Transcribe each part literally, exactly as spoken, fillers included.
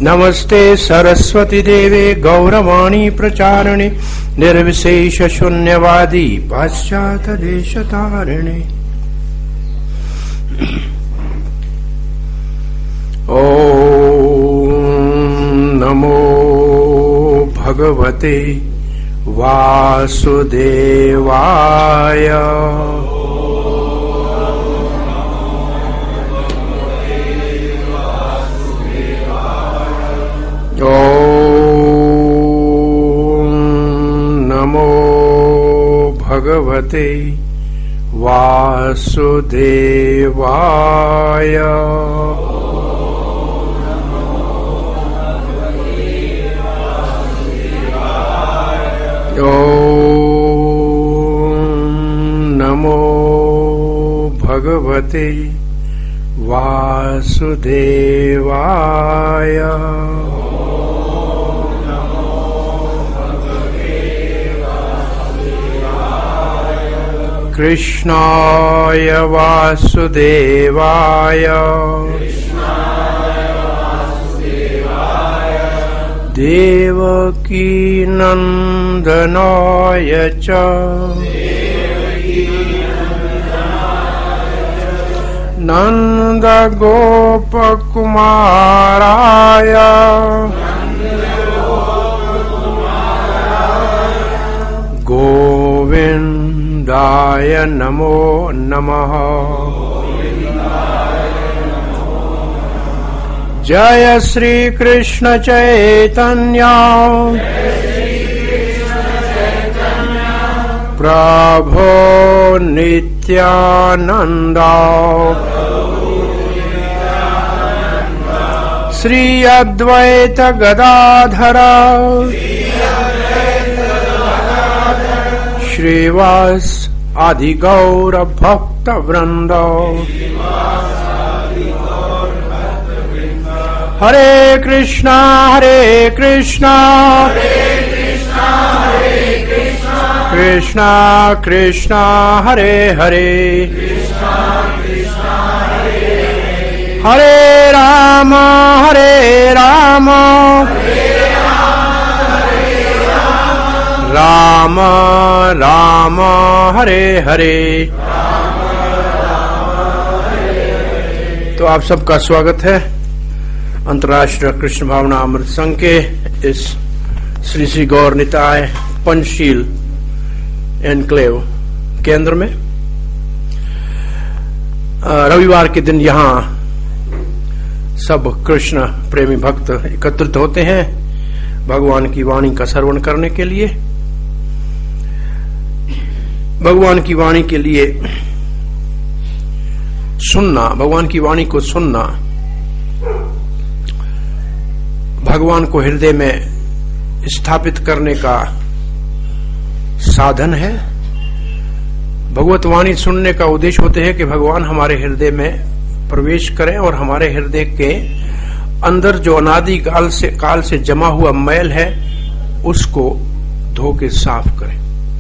नमस्ते सरस्वती देवे गौरवाणी प्रचारिणे निर्विशेष शून्यवादी पाश्चात देश तारिणे। ओम नमो भगवते वासुदेवाय। ओम नमो भगवते वासुदेवाय। ओम नमो भगवते वासुदेवाय। कृष्णाय वासुदेवाय देवकी नंदनाय च नंद गोप कुमाराय गोविंदाय नमो नमः। जय श्री कृष्ण चैतन्य प्रभो नित्यानंद श्री अद्वैत गदाधर श्रीवास आदि गौर भक्त वृंद। हरे कृष्णा हरे कृष्णा कृष्णा कृष्णा हरे हरे हरे राम हरे राम राम राम हरे हरे। तो आप सबका स्वागत है अंतर्राष्ट्रीय कृष्ण भावना अमृत संघ के इस श्री श्री गौर निताय पंचशील एनक्लेव केंद्र में। रविवार के दिन यहाँ सब कृष्ण प्रेमी भक्त एकत्रित होते हैं भगवान की वाणी का श्रवण करने के लिए। भगवान की वाणी के लिए सुनना, भगवान की वाणी को सुनना भगवान को हृदय में स्थापित करने का साधन है। भगवत वाणी सुनने का उद्देश्य होते हैं कि भगवान हमारे हृदय में प्रवेश करें और हमारे हृदय के अंदर जो अनादि काल से काल से जमा हुआ मैल है उसको धो के साफ करें।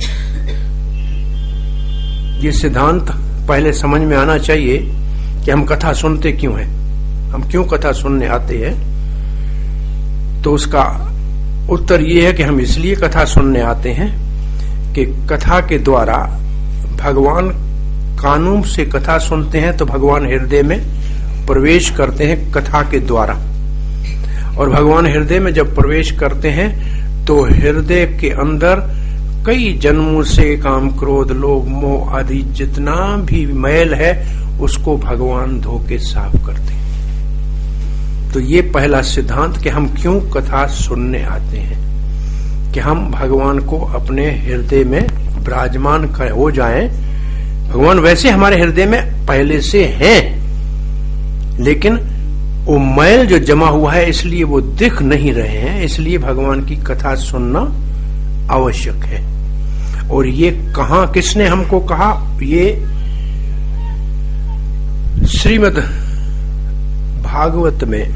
ये सिद्धांत पहले समझ में आना चाहिए कि हम कथा सुनते क्यों हैं, हम क्यों कथा सुनने आते हैं। तो उसका उत्तर ये है कि हम इसलिए कथा सुनने आते हैं कि कथा के द्वारा भगवान कानून से कथा सुनते हैं तो भगवान हृदय में प्रवेश करते हैं कथा के द्वारा। और भगवान हृदय में जब प्रवेश करते हैं तो हृदय के अंदर कई जन्मों से काम क्रोध लोभ मोह आदि जितना भी मैल है उसको भगवान धो के साफ करते हैं। तो ये पहला सिद्धांत कि हम क्यों कथा सुनने आते हैं कि हम भगवान को अपने हृदय में विराजमान हो जाएं। भगवान वैसे हमारे हृदय में पहले से हैं, लेकिन वो मैल जो जमा हुआ है इसलिए वो दिख नहीं रहे हैं, इसलिए भगवान की कथा सुनना आवश्यक है। और ये कहां किसने हमको कहा? ये श्रीमद् भागवत में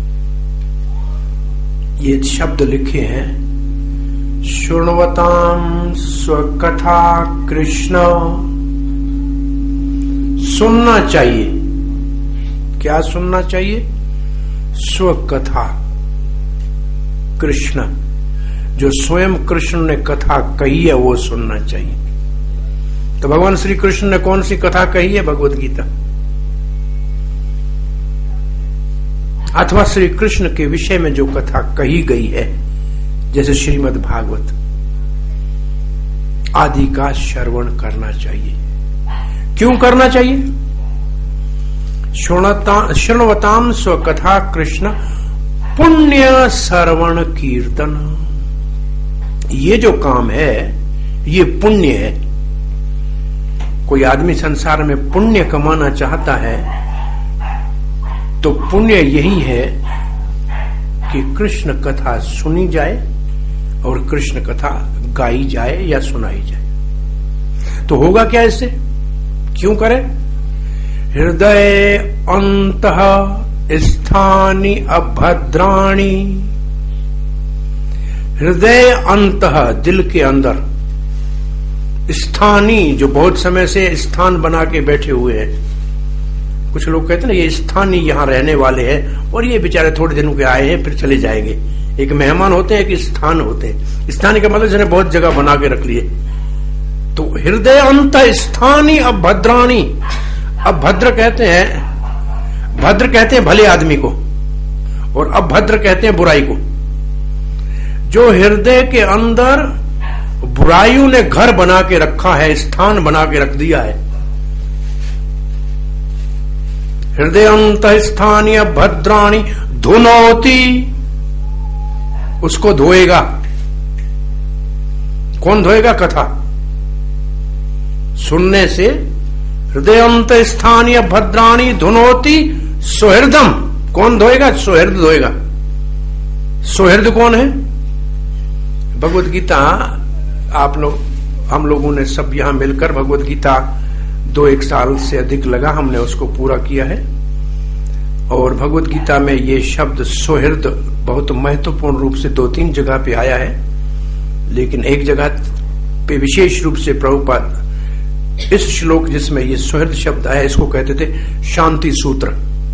ये शब्द लिखे हैं, शृण्वतां स्वकथा कृष्ण। सुनना चाहिए, क्या सुनना चाहिए? स्वकथा कृष्ण, जो स्वयं कृष्ण ने कथा कही है वो सुनना चाहिए। तो भगवान श्री कृष्ण ने कौन सी कथा कही है? भगवत गीता। अथवा श्री कृष्ण के विषय में जो कथा कही गई है, जैसे श्रीमद् भागवत आदि का श्रवण करना चाहिए। क्यों करना चाहिए? शृण्वताम स्वकथा कृष्ण पुण्य श्रवण कीर्तन। ये जो काम है ये पुण्य है। कोई आदमी संसार में पुण्य कमाना चाहता है तो पुण्य यही है कि कृष्ण कथा सुनी जाए और कृष्ण कथा गाई जाए या सुनाई जाए। तो होगा क्या इससे? क्यों करें? हृदय अंतः स्थानि अभद्राणि। हृदय अंतः दिल के अंदर, स्थानी जो बहुत समय से स्थान बना के बैठे हुए हैं। कुछ लोग कहते हैं ना ये स्थानी यहां रहने वाले हैं और ये बेचारे थोड़े दिनों के आए हैं फिर चले जाएंगे। एक मेहमान होते हैं, एक स्थान होते हैं। स्थानी का मतलब जिन्हें बहुत जगह बना के रख लिए। तो हृदय अंत स्थानी अभद्राणी। अब भद्र कहते हैं, भद्र कहते हैं भले आदमी को, और अभद्र कहते हैं बुराई को। जो हृदय के अंदर बुराइयों ने घर बना के रखा है, स्थान बना के रख दिया है। हृदय अंत स्थानीय भद्राणी धुनोती, उसको धोएगा। कौन धोएगा? कथा सुनने से। हृदय अंत स्थानीय भद्राणी धुनोती सुहृदम। कौन धोएगा? सुहृद धोएगा। सुहृद कौन है? भगवत गीता आप लोग, हम लोगों ने सब यहां मिलकर भगवत गीता दो एक साल से अधिक लगा हमने उसको पूरा किया है। और भगवत गीता में ये शब्द सुहृद बहुत महत्वपूर्ण रूप से दो तीन जगह पे आया है, लेकिन एक जगह पे विशेष रूप से प्रभुपाद इस श्लोक जिसमें ये सुहृद शब्द आया इसको कहते थे शांति सूत्र।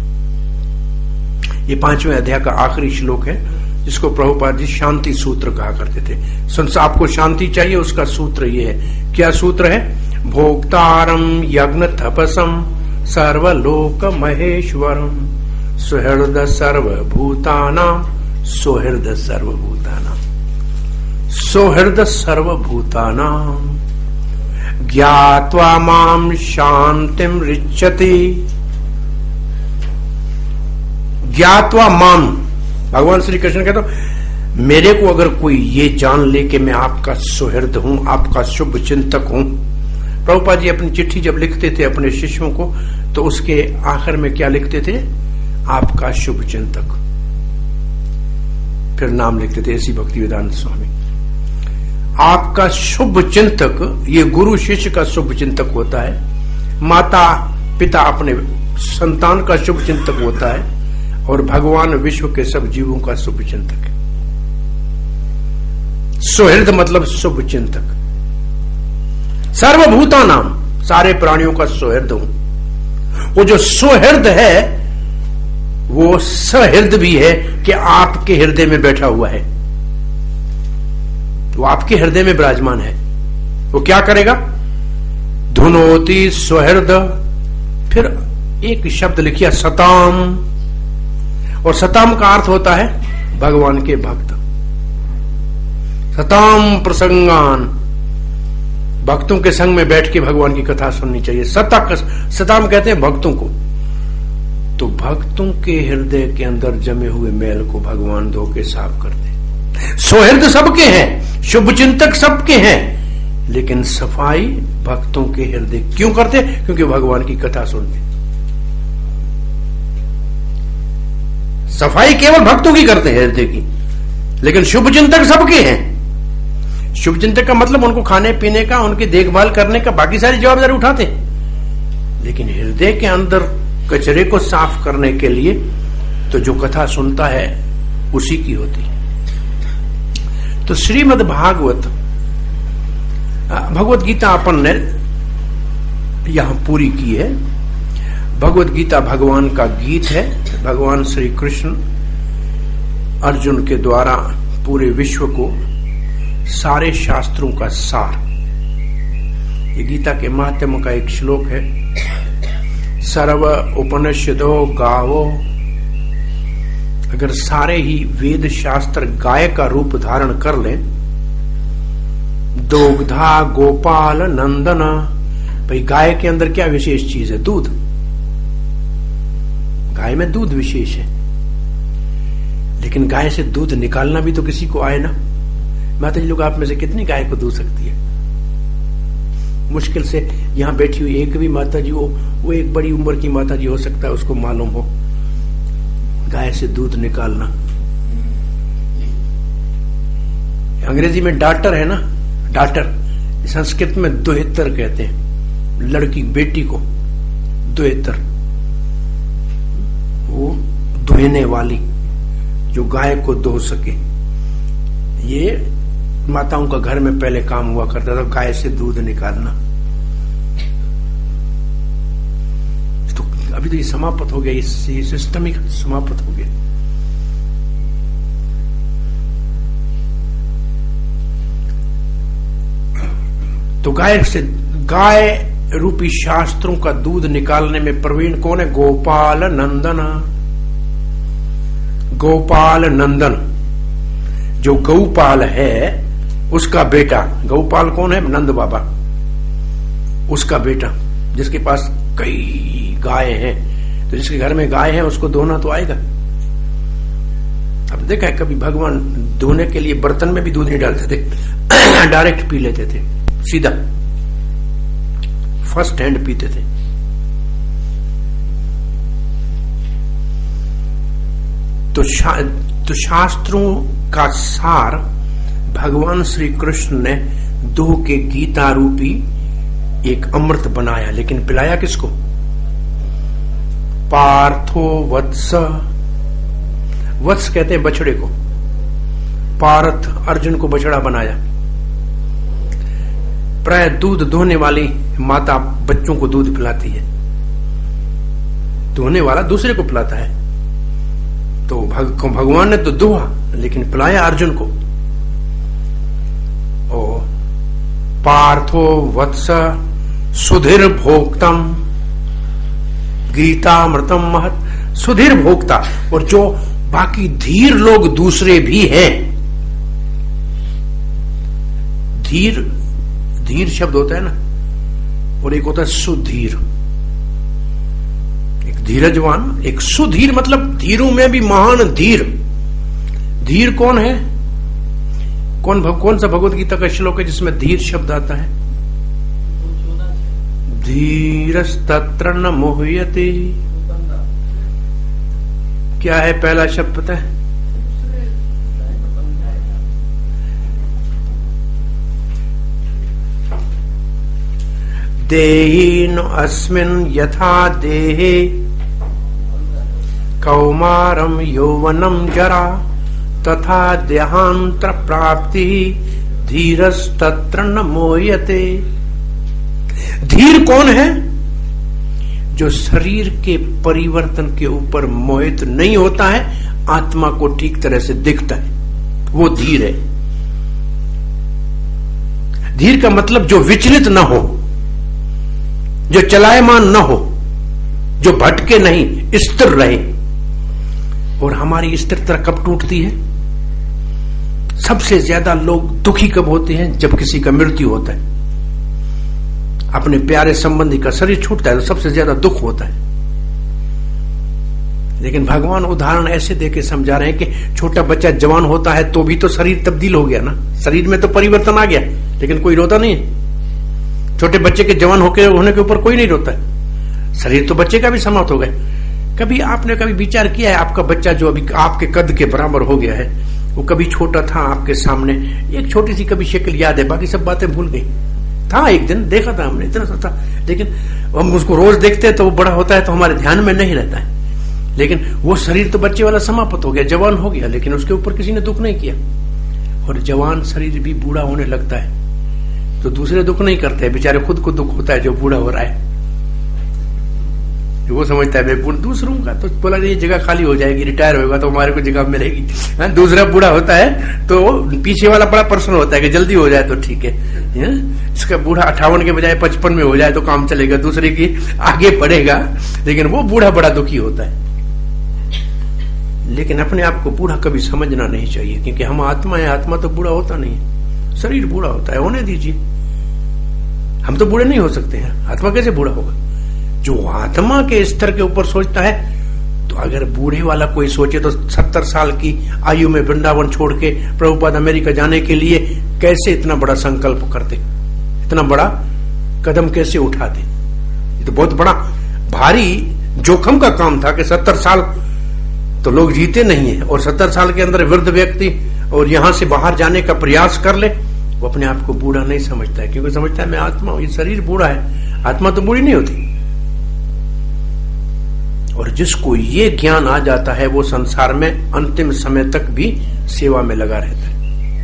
ये पांचवें अध्याय का आखिरी श्लोक है जिसको प्रभुपाद जी शांति सूत्र कहा करते थे। सुन, आपको शांति चाहिए, उसका सूत्र ये है। क्या सूत्र है? भोक्तारम यज्ञ तपसम सर्वलोक महेश्वरम सुहृद सर्वभूतानां सुहृद सर्वभूतानां सुहृद सर्वभूतानां ज्ञात्वा मां शांतिम रिच्यति। ज्ञात्वा मां, भगवान श्री कृष्ण कहते हो मेरे को अगर कोई ये जान ले कि मैं आपका सुहृद हूं, आपका शुभ चिंतक हूं। प्रभुपाद जी अपनी चिट्ठी जब लिखते थे अपने शिष्यों को तो उसके आखिर में क्या लिखते थे? आपका शुभ चिंतक। फिर नाम लिखते थे ऐसी भक्तिवेदांत स्वामी। आपका शुभ चिंतक, ये गुरु शिष्य का शुभ चिंतक होता है। माता पिता अपने संतान का शुभ चिंतक होता है, और भगवान विश्व के सब जीवों का शुभ चिंतक है। सुहृद मतलब शुभ चिंतक। सर्वभूता नाम, सारे प्राणियों का सुहृद हूं। वो जो सुहृद है वो सहृद भी है कि आपके हृदय में बैठा हुआ है, वो आपके हृदय में विराजमान है। वो क्या करेगा? धुनोति सुहृद। फिर एक शब्द लिखिए सताम, और सताम का अर्थ होता है भगवान के भक्त। सताम प्रसंगान, भक्तों के संग में बैठ के भगवान की कथा सुननी चाहिए। सता सताम कहते हैं भक्तों को। तो भक्तों के हृदय के अंदर जमे हुए मैल को भगवान धो के साफ करते। सुहृद सबके हैं, शुभ चिंतक सबके हैं, लेकिन सफाई भक्तों के हृदय क्यों करते? क्योंकि भगवान की कथा सुनते। सफाई केवल भक्तों की करते हैं हृदय की, लेकिन शुभ चिंतक सबके हैं। शुभ चिंतक का मतलब उनको खाने पीने का, उनकी देखभाल करने का, बाकी सारी जवाबदारी उठाते हैं। लेकिन हृदय के अंदर कचरे को साफ करने के लिए तो जो कथा सुनता है उसी की होती है। तो श्रीमद् भागवत भगवत गीता अपन ने यहां पूरी की है। भगवत गीता भगवान का गीत है। भगवान श्री कृष्ण अर्जुन के द्वारा पूरे विश्व को सारे शास्त्रों का सार। ये गीता के महात्म्य का एक श्लोक है, सर्व उपनिषदो गावो। अगर सारे ही वेद शास्त्र गाय का रूप धारण कर लें, दोग्धा गोपाल नंदना, भाई गाय के अंदर क्या विशेष चीज है? दूध। गाय में दूध विशेष है, लेकिन गाय से दूध निकालना भी तो किसी को आए ना। माता जी लोग आप में से कितनी गाय को दूध सकती है? मुश्किल से यहां बैठी हुई एक भी माता जी हो, वो एक बड़ी उम्र की माता जी हो सकता है उसको मालूम हो गाय से दूध निकालना। अंग्रेजी में डॉटर है ना, डॉटर, संस्कृत में दोहितर कहते हैं, लड़की बेटी को दोहितर, वो दोहने वाली जो गाय को दो सके। ये माताओं का घर में पहले काम हुआ करता था, गाय से दूध निकालना। तो अभी तो ये समाप्त हो गया, ये सिस्टम ही समाप्त हो गया। तो गाय से, गाय रूपी शास्त्रों का दूध निकालने में प्रवीण कौन है? गोपाल नंदन। गोपाल नंदन जो गौपाल है उसका बेटा। गौपाल कौन है? नंद बाबा, उसका बेटा, जिसके पास कई गाय हैं। तो जिसके घर में गाय है उसको धोना तो आएगा। अब देखा है कभी भगवान धोने के लिए बर्तन में भी दूध नहीं डालते थे, डायरेक्ट पी लेते थे, सीधा फर्स्ट हैंड पीते थे। तो, शा, तो शास्त्रों का सार भगवान श्री कृष्ण ने दो के गीता रूपी एक अमृत बनाया, लेकिन पिलाया किसको? पार्थो वत्स। वत्स कहते हैं बछड़े को। पार्थ अर्जुन को बछड़ा बनाया। प्राय दूध दोहने वाली माता बच्चों को दूध पिलाती है, दोहने वाला दूसरे को पिलाता है। तो भग, भगवान ने तो दोहा लेकिन पिलाया अर्जुन को। ओ पार्थो वत्स सुधीर भोक्तम गीतामृतम महत। सुधीर भोक्ता, और जो बाकी धीर लोग दूसरे भी हैं, धीर धीर शब्द होता है ना, और एक होता है सुधीर। एक धीरजवान, एक सुधीर, मतलब धीरों में भी महान धीर। धीर कौन है? कौन कौन सा भगवत गीता का श्लोक है जिसमें धीर शब्द आता है? धीरस्तत्र न मोह्यते। क्या है पहला शब्द पता है? देहिन अस्मिन् यथा देहे कौमारम यौवनम जरा तथा देहांतर प्राप्ति धीरस्तत्र न मोह्यते। धीर कौन है? जो शरीर के परिवर्तन के ऊपर मोहित नहीं होता है, आत्मा को ठीक तरह से दिखता है, वो धीर है। धीर का मतलब जो विचलित न हो, जो चलायमान न हो, जो भटके नहीं, स्थिर रहे। और हमारी स्थिरता कब टूटती है? सबसे ज्यादा लोग दुखी कब होते हैं? जब किसी का मृत्यु होता है, अपने प्यारे संबंधी का शरीर छूटता है तो सबसे ज्यादा दुख होता है। लेकिन भगवान उदाहरण ऐसे देके समझा रहे हैं कि छोटा बच्चा जवान होता है तो भी तो शरीर तब्दील हो गया ना, शरीर में तो परिवर्तन आ गया, लेकिन कोई रोता नहीं है। छोटे बच्चे के जवान होके होने के ऊपर कोई नहीं रोता है, शरीर तो बच्चे का भी समाप्त हो गया। कभी आपने कभी विचार किया है, आपका बच्चा जो अभी आपके कद के बराबर हो गया है, वो कभी छोटा था आपके सामने, एक छोटी सी कभी शक्ल याद है, बाकी सब बातें भूल गई। था एक दिन देखा था हमने, इतना सा था, लेकिन हम उसको रोज देखते हैं तो वो बड़ा होता है तो हमारे ध्यान में नहीं रहता है। लेकिन वो शरीर तो बच्चे वाला समाप्त हो गया, जवान हो गया, लेकिन उसके ऊपर किसी ने दुख नहीं किया। और जवान शरीर भी बूढ़ा होने लगता है तो दूसरे दुख नहीं करते, बेचारे खुद को दुख होता है जो बूढ़ा हो रहा है, वो समझता है मैं बूढ़ दूसरों का, तो बोला ये जगह खाली हो जाएगी, रिटायर होगा तो हमारे को जगह मिलेगी। दूसरा बूढ़ा होता है तो पीछे वाला बड़ा पर्सन होता है कि जल्दी हो जाए तो ठीक है, है? इसका बूढ़ा अट्ठावन के बजाय पचपन में हो जाए तो काम चलेगा, दूसरे की आगे बढ़ेगा, लेकिन वो बूढ़ा बड़ा दुखी होता है। लेकिन अपने आप को बूढ़ा कभी समझना नहीं चाहिए, क्योंकि हम आत्मा है, आत्मा तो बूढ़ा होता नहीं है, शरीर बूढ़ा होता है, होने दीजिए। हम तो बूढ़े नहीं हो सकते हैं, आत्मा कैसे बूढ़ा होगा? जो आत्मा के स्तर के ऊपर सोचता है, तो अगर बूढ़े वाला कोई सोचे तो सत्तर साल की आयु में वृंदावन छोड़ के प्रभुपाद अमेरिका जाने के लिए कैसे इतना बड़ा संकल्प करते, इतना बड़ा कदम कैसे उठाते? ये तो बहुत बड़ा भारी जोखिम का काम था कि सत्तर साल तो लोग जीते नहीं है, और सत्तर साल के अंदर वृद्ध व्यक्ति और यहां से बाहर जाने का प्रयास कर ले, वो अपने आप को बूढ़ा नहीं समझता है, क्योंकि समझता है मैं आत्मा हूं, ये शरीर बूढ़ा है, आत्मा तो बूढ़ी नहीं होती। और जिसको ये ज्ञान आ जाता है वो संसार में अंतिम समय तक भी सेवा में लगा रहता है।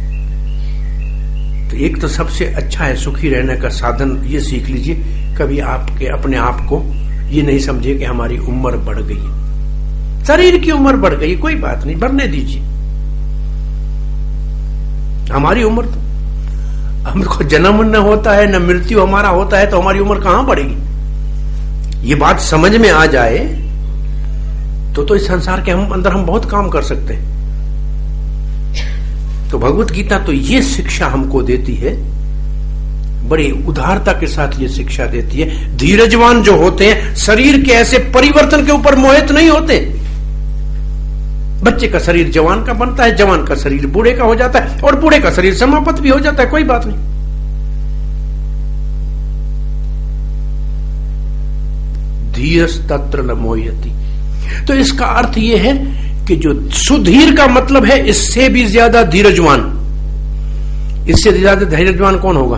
तो एक तो सबसे अच्छा है सुखी रहने का साधन, ये सीख लीजिए, कभी आपके अपने आप को ये नहीं समझे कि हमारी उम्र बढ़ गई है। शरीर की उम्र बढ़ गई, कोई बात नहीं, बढ़ने दीजिए। हमारी उम्र तो, हमको जन्म न होता है न मृत्यु हमारा होता है, तो हमारी उम्र कहां बढ़ेगी? ये बात समझ में आ जाए तो तो इस संसार के हम अंदर हम बहुत काम कर सकते हैं। तो भगवत गीता तो ये शिक्षा हमको देती है, बड़ी उदारता के साथ ये शिक्षा देती है। धीरजवान जो होते हैं शरीर के ऐसे परिवर्तन के ऊपर मोहित नहीं होते। बच्चे का शरीर जवान का बनता है, जवान का शरीर बूढ़े का हो जाता है, और बूढ़े का शरीर समाप्त भी हो जाता है, कोई बात नहीं। धीरस तत्र न मोह्यति। तो इसका अर्थ यह है कि जो सुधीर का मतलब है इससे भी ज्यादा धीरजवान, इससे ज्यादा धीरजवान कौन होगा?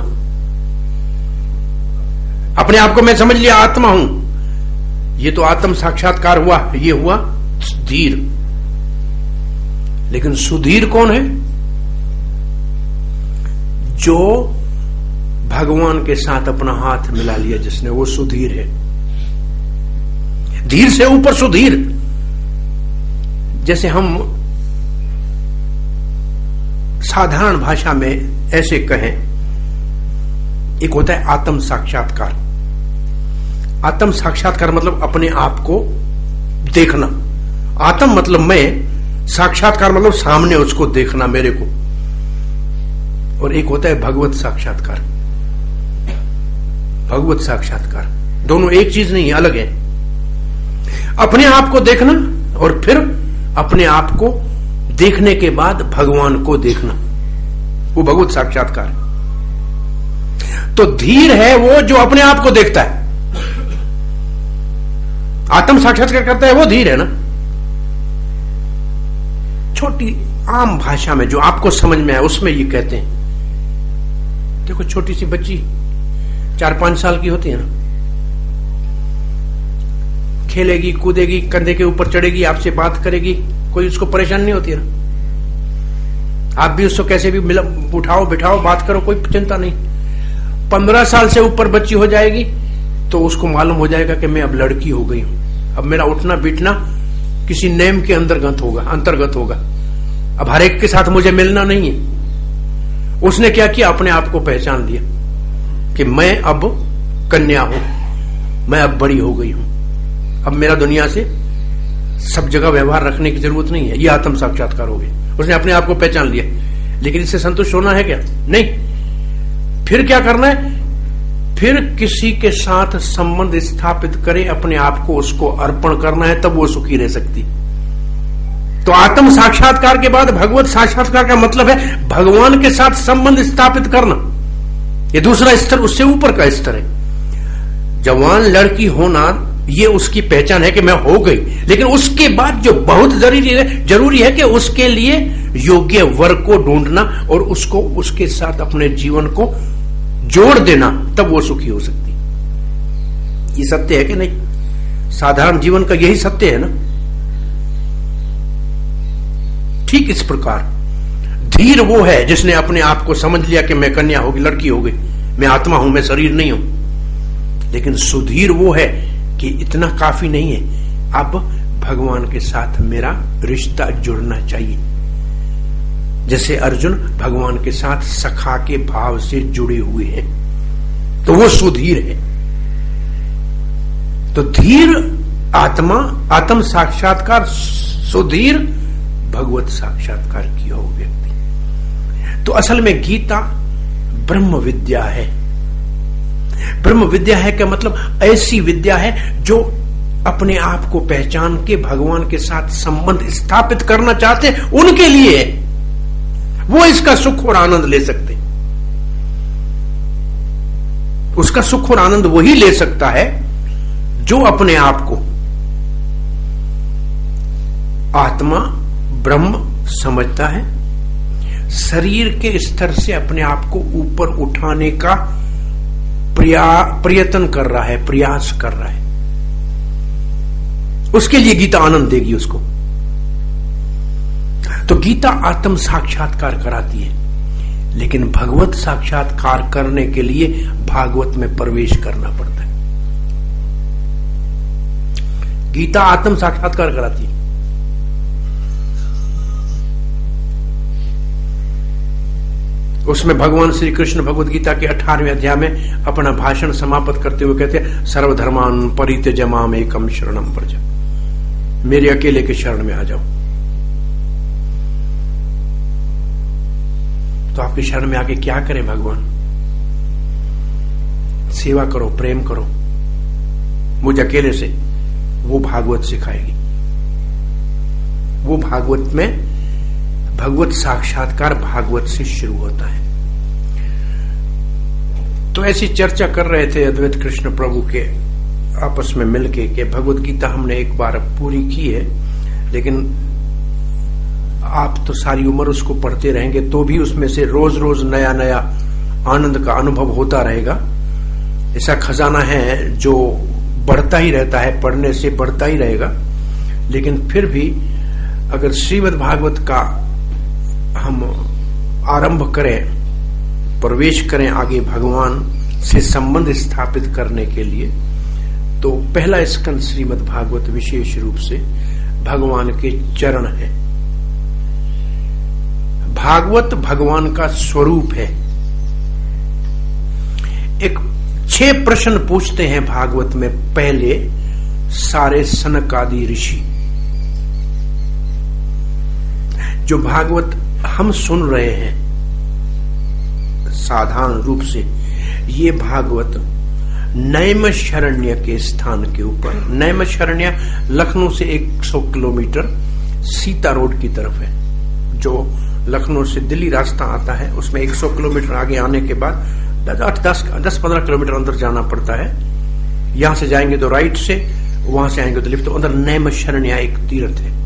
अपने आप को मैं समझ लिया आत्मा हूं, ये तो आत्म साक्षात्कार हुआ, ये हुआ धीर। लेकिन सुधीर कौन है? जो भगवान के साथ अपना हाथ मिला लिया जिसने, वो सुधीर है। धीर से ऊपर सुधीर। जैसे हम साधारण भाषा में ऐसे कहें, एक होता है आत्म साक्षात्कार। आत्म साक्षात्कार मतलब अपने आप को देखना। आत्म मतलब मैं, साक्षात्कार मतलब सामने उसको देखना मेरे को। और एक होता है भगवत साक्षात्कार। भगवत साक्षात्कार दोनों एक चीज नहीं है, अलग है। अपने आप को देखना और फिर अपने आप को देखने के बाद भगवान को देखना, वो भगवत साक्षात्कार। तो धीर है वो जो अपने आप को देखता है। आत्म साक्षात्कार करता है वो धीर है ना। छोटी आम भाषा में जो आपको समझ में आए उसमें ये कहते हैं, देखो छोटी सी बच्ची चार पांच साल की होती है ना, खेलेगी कूदेगी, कंधे के ऊपर चढ़ेगी, आपसे बात करेगी, कोई उसको परेशान नहीं होती है ना। आप भी उसको कैसे भी मिला, उठाओ बिठाओ, बात करो, कोई चिंता नहीं। पंद्रह साल से ऊपर बच्ची हो जाएगी तो उसको मालूम हो जाएगा कि मैं अब लड़की हो गई हूं, अब मेरा उठना बैठना किसी नेम के अंतर्गत होगा अंतर्गत होगा अब हर एक के साथ मुझे मिलना नहीं है। उसने क्या किया? अपने आप को पहचान लिया कि मैं अब कन्या हूं, मैं अब बड़ी हो गई हूं, अब मेरा दुनिया से सब जगह व्यवहार रखने की जरूरत नहीं है। ये आत्म साक्षात्कार हो गया। उसने अपने आप को पहचान लिया। लेकिन इससे संतुष्ट होना है क्या? नहीं। फिर क्या करना है? फिर किसी के साथ संबंध स्थापित करे, अपने आप को उसको अर्पण करना है, तब वो सुखी रह सकती। तो आत्म साक्षात्कार के बाद भगवत साक्षात्कार का मतलब है भगवान के साथ संबंध स्थापित करना। ये दूसरा स्तर, उससे ऊपर का स्तर है। जवान लड़की होना ये उसकी पहचान है कि मैं हो गई, लेकिन उसके बाद जो बहुत जरूरी है जरूरी है कि उसके लिए योग्य वर को ढूंढना और उसको उसके साथ अपने जीवन को जोड़ देना, तब वो सुखी हो सकती। ये सत्य है कि नहीं? साधारण जीवन का यही सत्य है ना। ठीक इस प्रकार धीर वो है जिसने अपने आप को समझ लिया कि मैं कन्या होगी, लड़की हो गई, मैं आत्मा हूं, मैं शरीर नहीं हूं। लेकिन सुधीर वो है कि इतना काफी नहीं है, अब भगवान के साथ मेरा रिश्ता जुड़ना चाहिए। जैसे अर्जुन भगवान के साथ सखा के भाव से जुड़े हुए हैं, तो वो सुधीर है। तो धीर आत्मा, आत्म साक्षात्कार, सुधीर भगवत साक्षात्कार किया हो व्यक्ति। तो असल में गीता ब्रह्म विद्या है। ब्रह्म विद्या है क्या मतलब? ऐसी विद्या है जो अपने आप को पहचान के भगवान के साथ संबंध स्थापित करना चाहते हैं, उनके लिए है। वो इसका सुख और आनंद ले सकते। उसका सुख और आनंद वही ले सकता है जो अपने आप को आत्मा ब्रह्म समझता है, शरीर के स्तर से अपने आप को ऊपर उठाने का प्रयत्न कर रहा है, प्रयास कर रहा है। उसके लिए गीता आनंद देगी उसको। तो गीता आत्म साक्षात्कार कराती है, लेकिन भगवत साक्षात्कार करने के लिए भागवत में प्रवेश करना पड़ता है। गीता आत्म साक्षात्कार कराती है। उसमें भगवान श्री कृष्ण भगवत गीता के अठारहवें अध्याय में अपना भाषण समाप्त करते हुए कहते हैं, सर्वधर्मान परित्यज्य माम एकम शरणम व्रज। मेरे अकेले के शरण में आ जाओ। तो आपकी शरण में आके क्या करें भगवान? सेवा करो, प्रेम करो मुझ अकेले से। वो भागवत सिखाएगी। वो भागवत में भगवत साक्षात्कार भागवत से शुरू होता है। तो ऐसी चर्चा कर रहे थे अद्वैत कृष्ण प्रभु के आपस में मिलके कि भगवत गीता हमने एक बार पूरी की है, लेकिन आप तो सारी उम्र उसको पढ़ते रहेंगे तो भी उसमें से रोज रोज नया नया आनंद का अनुभव होता रहेगा। ऐसा खजाना है जो बढ़ता ही रहता है, पढ़ने से बढ़ता ही रहेगा। लेकिन फिर भी अगर श्रीमद् भागवत का हम आरंभ करें, प्रवेश करें आगे भगवान से संबंध स्थापित करने के लिए, तो पहला स्कंद श्रीमद् भागवत विशेष रूप से भगवान के चरण है। भागवत भगवान का स्वरूप है। एक छह प्रश्न पूछते हैं भागवत में पहले सारे सनक आदि ऋषि। जो भागवत हम सुन रहे हैं साधारण रूप से, ये भागवत नैमिषारण्य के स्थान के ऊपर, नैमिषारण्य लखनऊ से सौ किलोमीटर सीता रोड की तरफ है। जो लखनऊ से दिल्ली रास्ता आता है उसमें सौ किलोमीटर आगे आने के बाद दस दस पंद्रह किलोमीटर अंदर जाना पड़ता है। यहां से जाएंगे तो राइट से, वहां से आएंगे तो लेफ्ट। तो अंदर नैमिषारण्य एक तीर्थ है।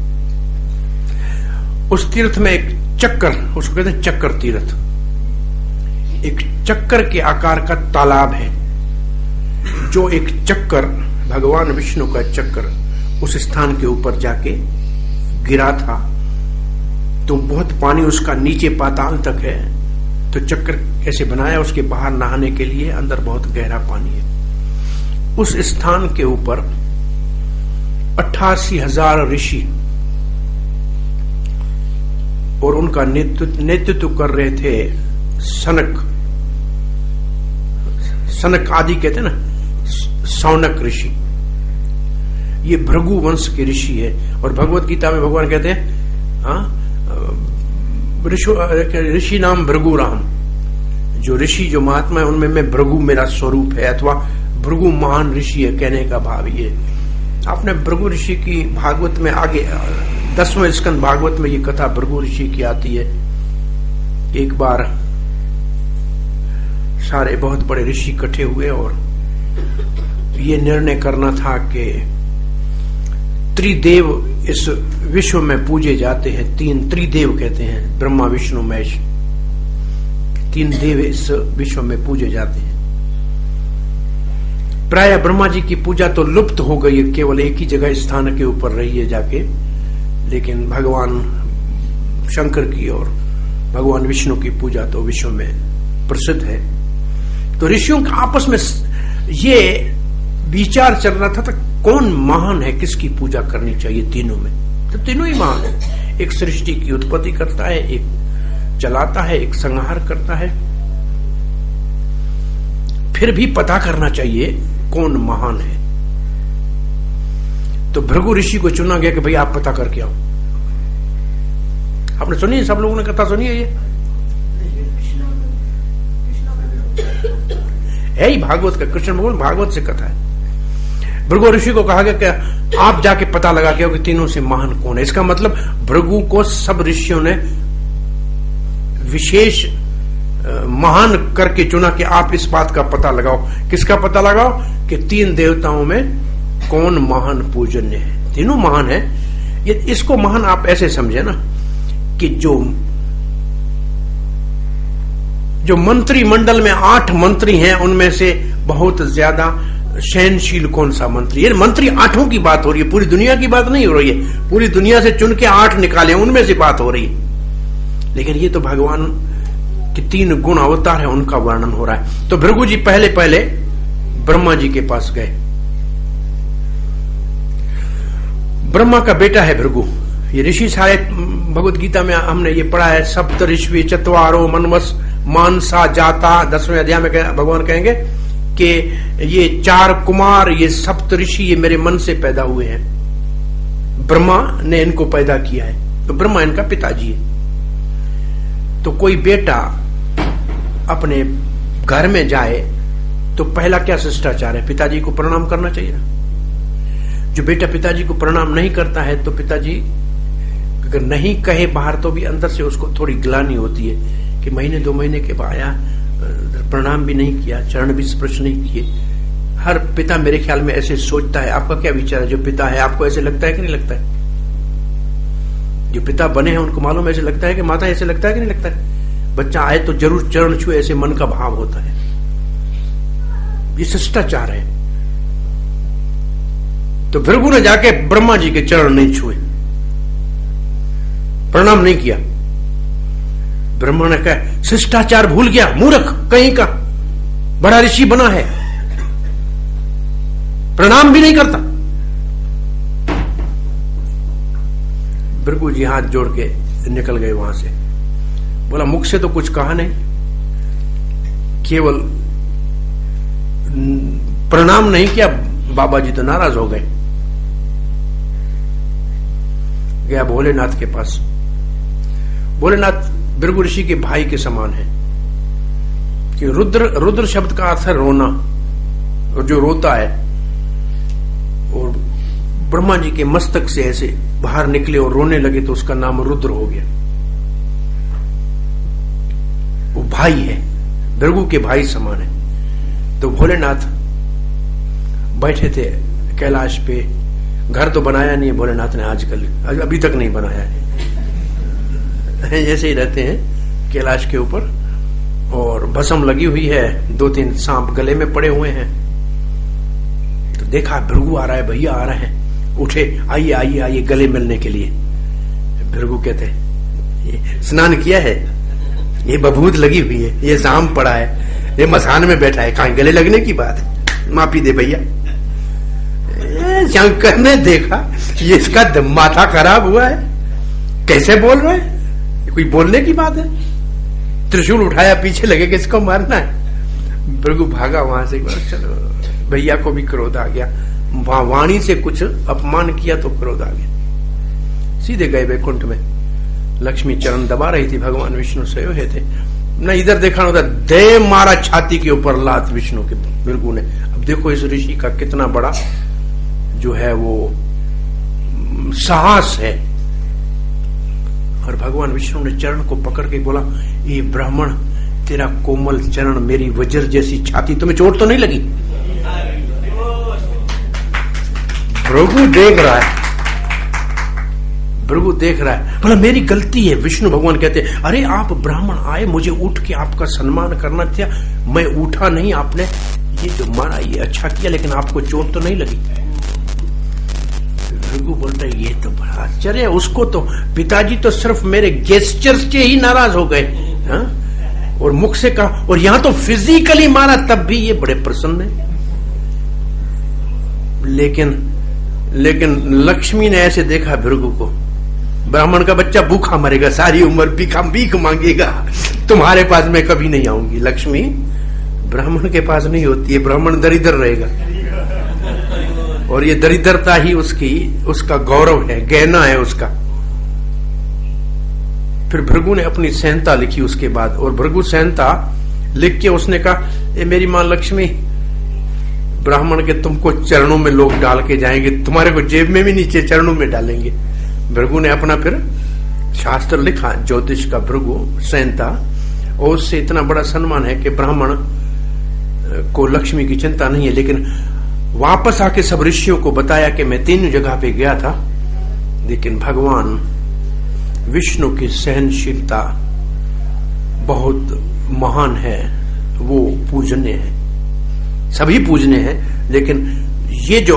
उस तीर्थ में एक चक्कर, उसको कहते हैं चक्कर तीर्थ, एक चक्कर के आकार का तालाब है। जो एक चक्कर भगवान विष्णु का चक्कर उस स्थान के ऊपर जाके गिरा था, तो बहुत पानी उसका नीचे पाताल तक है। तो चक्कर कैसे बनाया? उसके बाहर नहाने के लिए अंदर बहुत गहरा पानी है। उस स्थान के ऊपर अट्ठासी हजार ऋषि और उनका नेतृत्व नेतृत्व कर रहे थे सनक, सनक आदि कहते हैं ना, सौनक ऋषि। ये भृगु वंश के ऋषि है। और भगवत गीता में भगवान कहते हैं ऋषि नाम भृगु राम। जो ऋषि जो महात्मा है उनमें मैं भृगु मेरा स्वरूप है, अथवा भृगु महान ऋषि है, कहने का भाव ये। आपने भृगु ऋषि की भागवत में आगे दसवें स्कंद भागवत में ये कथा भृगु ऋषि की आती है। एक बार सारे बहुत बड़े ऋषि इकट्ठे हुए और ये निर्णय करना था कि त्रिदेव इस विश्व में पूजे जाते हैं। तीन त्रिदेव कहते हैं, ब्रह्मा विष्णु महेश। तीन देव इस विश्व में पूजे जाते हैं। प्राय ब्रह्मा जी की पूजा तो लुप्त हो गई है, केवल एक ही जगह स्थान के ऊपर रही है जाके। लेकिन भगवान शंकर की और भगवान विष्णु की पूजा तो विश्व में प्रसिद्ध है। तो ऋषियों का आपस में ये विचार चल रहा था, तो कौन महान है, किसकी पूजा करनी चाहिए तीनों में? तो तीनों ही महान है। एक सृष्टि की उत्पत्ति करता है, एक चलाता है, एक संहार करता है। फिर भी पता करना चाहिए कौन महान है। तो भृगु ऋषि को चुना गया कि भाई आप पता करके आओ। आपने सुनी है, सब लोगों ने कथा सुनी है, ये है ही भागवत का, कृष्ण भगवान भागवत से कथा है। भृगु ऋषि को कहा गया कि आप जाके पता लगा के आओ कि तीनों से महान कौन है। इसका मतलब भृगु को सब ऋषियों ने विशेष महान करके चुना कि आप इस बात का पता लगाओ। किसका पता लगाओ? कि तीन देवताओं में कौन महान पूजन्य है। तीनों महान है। ये इसको महान आप ऐसे समझे ना कि जो जो मंत्रिमंडल में आठ मंत्री हैं, उनमें से बहुत ज्यादा सहनशील कौन सा मंत्री? ये मंत्री आठों की बात हो रही है, पूरी दुनिया की बात नहीं हो रही है। पूरी दुनिया से चुन के आठ निकाले, उनमें से बात हो रही है। लेकिन ये तो भगवान के तीन गुण अवतार है, उनका वर्णन हो रहा है। तो भृगु जी पहले पहले ब्रह्मा जी के पास गए। ब्रह्मा का बेटा है भृगु। ये ऋषि सारे भगवत गीता में हमने ये पढ़ा है, सप्त ऋषि चतवारो मनवस मानसा जाता। दसवें अध्याय में भगवान कहेंगे कि ये चार कुमार, ये सप्त ऋषि, ये मेरे मन से पैदा हुए हैं। ब्रह्मा ने इनको पैदा किया है, तो ब्रह्मा इनका पिताजी है। तो कोई बेटा अपने घर में जाए तो पहला क्या शिष्टाचार है? पिताजी को प्रणाम करना चाहिए ना। जो बेटा पिताजी को प्रणाम नहीं करता है तो पिताजी अगर नहीं कहे बाहर तो भी अंदर से उसको थोड़ी ग्लानि होती है कि महीने दो महीने के बाद आया, प्रणाम भी नहीं किया, चरण भी स्पर्श नहीं किए। हर पिता मेरे ख्याल में ऐसे सोचता है। आपका क्या विचार है? जो पिता है, आपको ऐसे लगता है कि नहीं लगता है? जो पिता बने हैं उनको मालूम ऐसे लगता है कि माता ऐसे लगता है कि नहीं लगता है? बच्चा आए तो जरूर चरण छुए, ऐसे मन का भाव होता है। ये शिष्टाचार है। तो भृगु ने जाके ब्रह्मा जी के चरण नहीं छुए, प्रणाम नहीं किया। ब्रह्मा ने कहा शिष्टाचार भूल गया, मूर्ख कहीं का, बड़ा ऋषि बना है, प्रणाम भी नहीं करता। भृगु जी हाथ जोड़ के निकल गए वहां से। बोला मुख से तो कुछ कहा नहीं, केवल प्रणाम नहीं किया। बाबा जी तो नाराज हो गए। गया भोलेनाथ के पास। भोलेनाथ भृगु ऋषि के भाई के समान है कि रुद्र रुद्र शब्द का अर्थ है रोना, और जो रोता है। और ब्रह्मा जी के मस्तक से ऐसे बाहर निकले और रोने लगे तो उसका नाम रुद्र हो गया। वो भाई है, भृगु के भाई समान है। तो भोलेनाथ बैठे थे कैलाश पे। घर तो बनाया नहीं है भोलेनाथ ने आजकल, अभी तक नहीं बनाया है। जैसे ही रहते हैं कैलाश के ऊपर, और भस्म लगी हुई है, दो तीन सांप गले में पड़े हुए हैं। तो देखा भृगु आ रहा है, भैया आ रहे हैं। उठे, आइए आइए आइए गले मिलने के लिए। भृगु कहते हैं स्नान किया है, ये बबूद लगी हुई है, ये जाम पड़ा है, ये मसान में बैठा है, कहीं गले लगने की बात है, माफी दे भैया। शंकर ने देखा ये इसका माथा खराब हुआ है, कैसे बोल रहा है, कोई बोलने की बात है। त्रिशूल उठाया, पीछे लगे कि इसको मारना है। भृगु भागा वहां से। चलो, भैया को भी क्रोध आ गया, वाणी से कुछ अपमान किया तो क्रोध आ गया। सीधे गए वैकुंठ में। लक्ष्मी चरण दबा रही थी, भगवान विष्णु सोए हुए थे। न इधर देखा होता, दे मारा छाती के ऊपर लात विष्णु के भृगु ने। अब देखो इस ऋषि का कितना बड़ा जो है वो साहस है। और भगवान विष्णु ने चरण को पकड़ के बोला, ये ब्राह्मण, तेरा कोमल चरण मेरी वज्र जैसी छाती, तुम्हें चोट तो नहीं लगी? भृगु देख रहा है, भृगु देख रहा है, बोला मेरी गलती है। विष्णु भगवान कहते, अरे आप ब्राह्मण आए, मुझे उठ के आपका सम्मान करना था, मैं उठा नहीं, आपने ये जो मारा ये अच्छा किया, लेकिन आपको चोट तो नहीं लगी? भृगु बोलता है ये तो बड़ा आश्चर्य है, उसको तो पिताजी तो सिर्फ मेरे गेस्चर्स के ही नाराज हो गए, हाँ? और मुख से कहा, और यहां तो फिजिकली मारा तब भी ये बड़े प्रसन्न है। लेकिन लेकिन लक्ष्मी ने ऐसे देखा भृगु को, ब्राह्मण का बच्चा भूखा मरेगा, सारी उम्र भीखा भीख मांगेगा, तुम्हारे पास मैं कभी नहीं आऊंगी। लक्ष्मी ब्राह्मण के पास नहीं होती है, ब्राह्मण दरिद्र रहेगा, और ये दरिद्रता ही उसकी उसका गौरव है, गहना है उसका। फिर भृगु ने अपनी सहनता लिखी उसके बाद, और भृगु सहनता लिख के उसने कहा, ए मेरी मां लक्ष्मी, ब्राह्मण के तुमको चरणों में लोग डाल के जाएंगे, तुम्हारे को जेब में भी नीचे चरणों में डालेंगे। भृगु ने अपना फिर शास्त्र लिखा, ज्योतिष का भृगु सहनता, और उससे इतना बड़ा सम्मान है कि ब्राह्मण को लक्ष्मी की चिंता नहीं है। लेकिन वापस आके सब ऋषियों को बताया कि मैं तीन जगह पे गया था, लेकिन भगवान विष्णु की सहनशीलता बहुत महान है, वो पूजनीय है, सभी पूजनीय हैं, लेकिन ये जो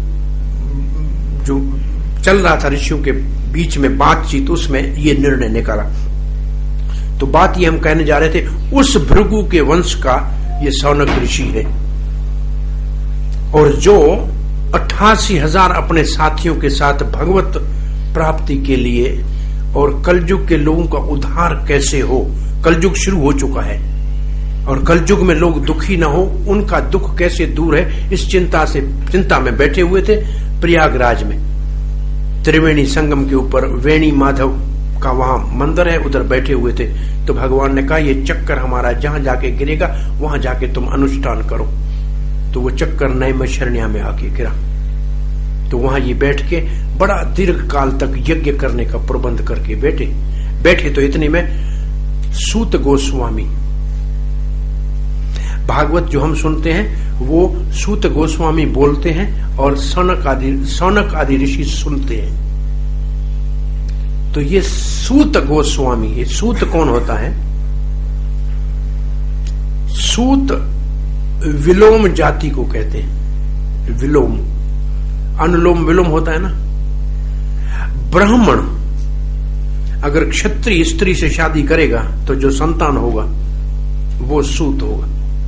जो चल रहा था ऋषियों के बीच में बातचीत, उसमें ये निर्णय निकाला। तो बात ये हम कहने जा रहे थे, उस भृगु के वंश का ये सौनक ऋषि है, और जो अट्ठासी हजार अपने साथियों के साथ भगवत प्राप्ति के लिए और कलयुग के लोगों का उद्धार कैसे हो, कलयुग शुरू हो चुका है और कलयुग में लोग दुखी न हो, उनका दुख कैसे दूर है, इस चिंता से चिंता में बैठे हुए थे। प्रयागराज में त्रिवेणी संगम के ऊपर वेणी माधव का वहां मंदिर है, उधर बैठे हुए थे। तो भगवान ने कहा, ये चक्कर हमारा जहां जाके गिरेगा वहां जाके तुम अनुष्ठान करो। तो वो चक्कर नैमिषारण्य में आके गिरा। तो वहां ये बैठ के बड़ा दीर्घ काल तक यज्ञ करने का प्रबंध करके बैठे बैठे तो इतने में सूत गोस्वामी, भागवत जो हम सुनते हैं वो सूत गोस्वामी बोलते हैं और सौनक आदि सौनक आदि ऋषि सुनते हैं। तो ये सूत गोस्वामी, ये सूत कौन होता है? सूत विलोम जाति को कहते हैं। विलोम, अनुलोम विलोम होता है ना। ब्राह्मण अगर क्षत्रिय स्त्री से शादी करेगा तो जो संतान होगा वो सूत होगा,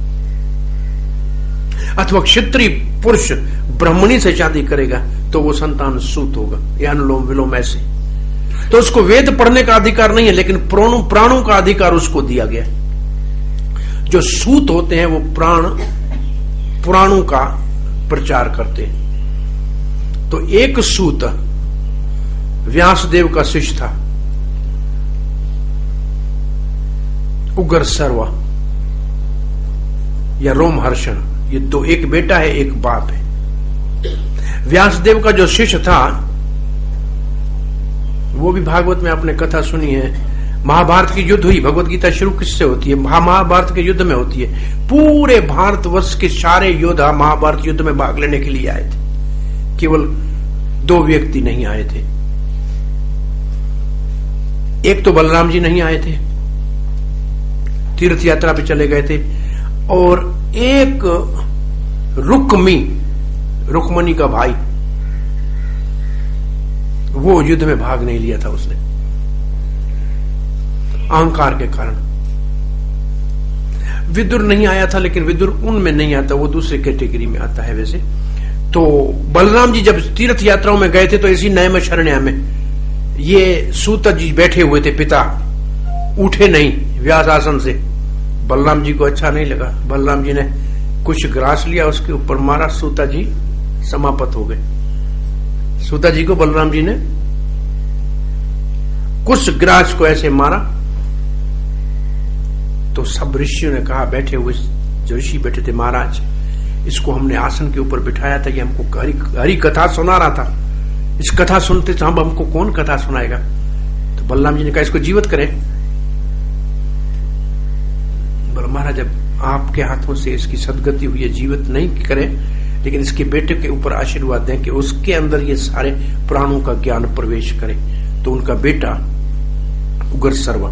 अथवा क्षत्रिय पुरुष ब्राह्मणी से शादी करेगा तो वो संतान सूत होगा। यह अनुलोम विलोम ऐसे। तो उसको वेद पढ़ने का अधिकार नहीं है, लेकिन प्राणों प्राणों का अधिकार उसको दिया गया। जो सूत होते हैं वो प्राण पुराणों का प्रचार करते हैं। तो एक सूत व्यासदेव का शिष्य था, उग्र सर्वा या रोमहर्षण, ये दो, एक बेटा है एक बाप है। व्यासदेव का जो शिष्य था वो भी भागवत में आपने कथा सुनी है। महाभारत की युद्ध हुई, भगवत गीता शुरू किससे होती है? महाभारत के युद्ध में होती है। पूरे भारतवर्ष के सारे योद्धा महाभारत युद्ध में भाग लेने के लिए आए थे, केवल दो व्यक्ति नहीं आए थे। एक तो बलराम जी नहीं आए थे, तीर्थ यात्रा पे चले गए थे, और एक रुक्मी, रुक्मणी का भाई, वो युद्ध में भाग नहीं लिया था उसने, अहंकार के कारण। विदुर नहीं आया था, लेकिन विदुर उनमें नहीं आता, वो दूसरे कैटेगरी में आता है वैसे। तो बलराम जी जब तीर्थ यात्राओं में गए थे तो इसी नैमिषारण्य में ये सूत जी बैठे हुए थे, पिता उठे नहीं व्यास आसन से। बलराम जी को अच्छा नहीं लगा, बलराम जी ने कुछ ग्रास लिया, उसके ऊपर मारा, सूता जी समाप्त हो गए। सूता जी को बलराम जी ने कुछ ग्रास को ऐसे मारा। तो सब ऋषियों ने कहा, बैठे हुए जो ऋषि बैठे थे, महाराज इसको हमने आसन के ऊपर बिठाया था, ये हमको हरी, हरी कथा सुना रहा था, इस कथा सुनते तो हम हमको कौन कथा सुनाएगा? तो बलराम जी ने कहा, इसको जीवित करें। बोला, महाराज जब आपके हाथों से इसकी सदगति हुई है, जीवित नहीं करें, लेकिन इसके बेटे के ऊपर आशीर्वाद दें कि उसके अंदर ये सारे प्राणों का ज्ञान प्रवेश करे। तो उनका बेटा उग्र सर्वा,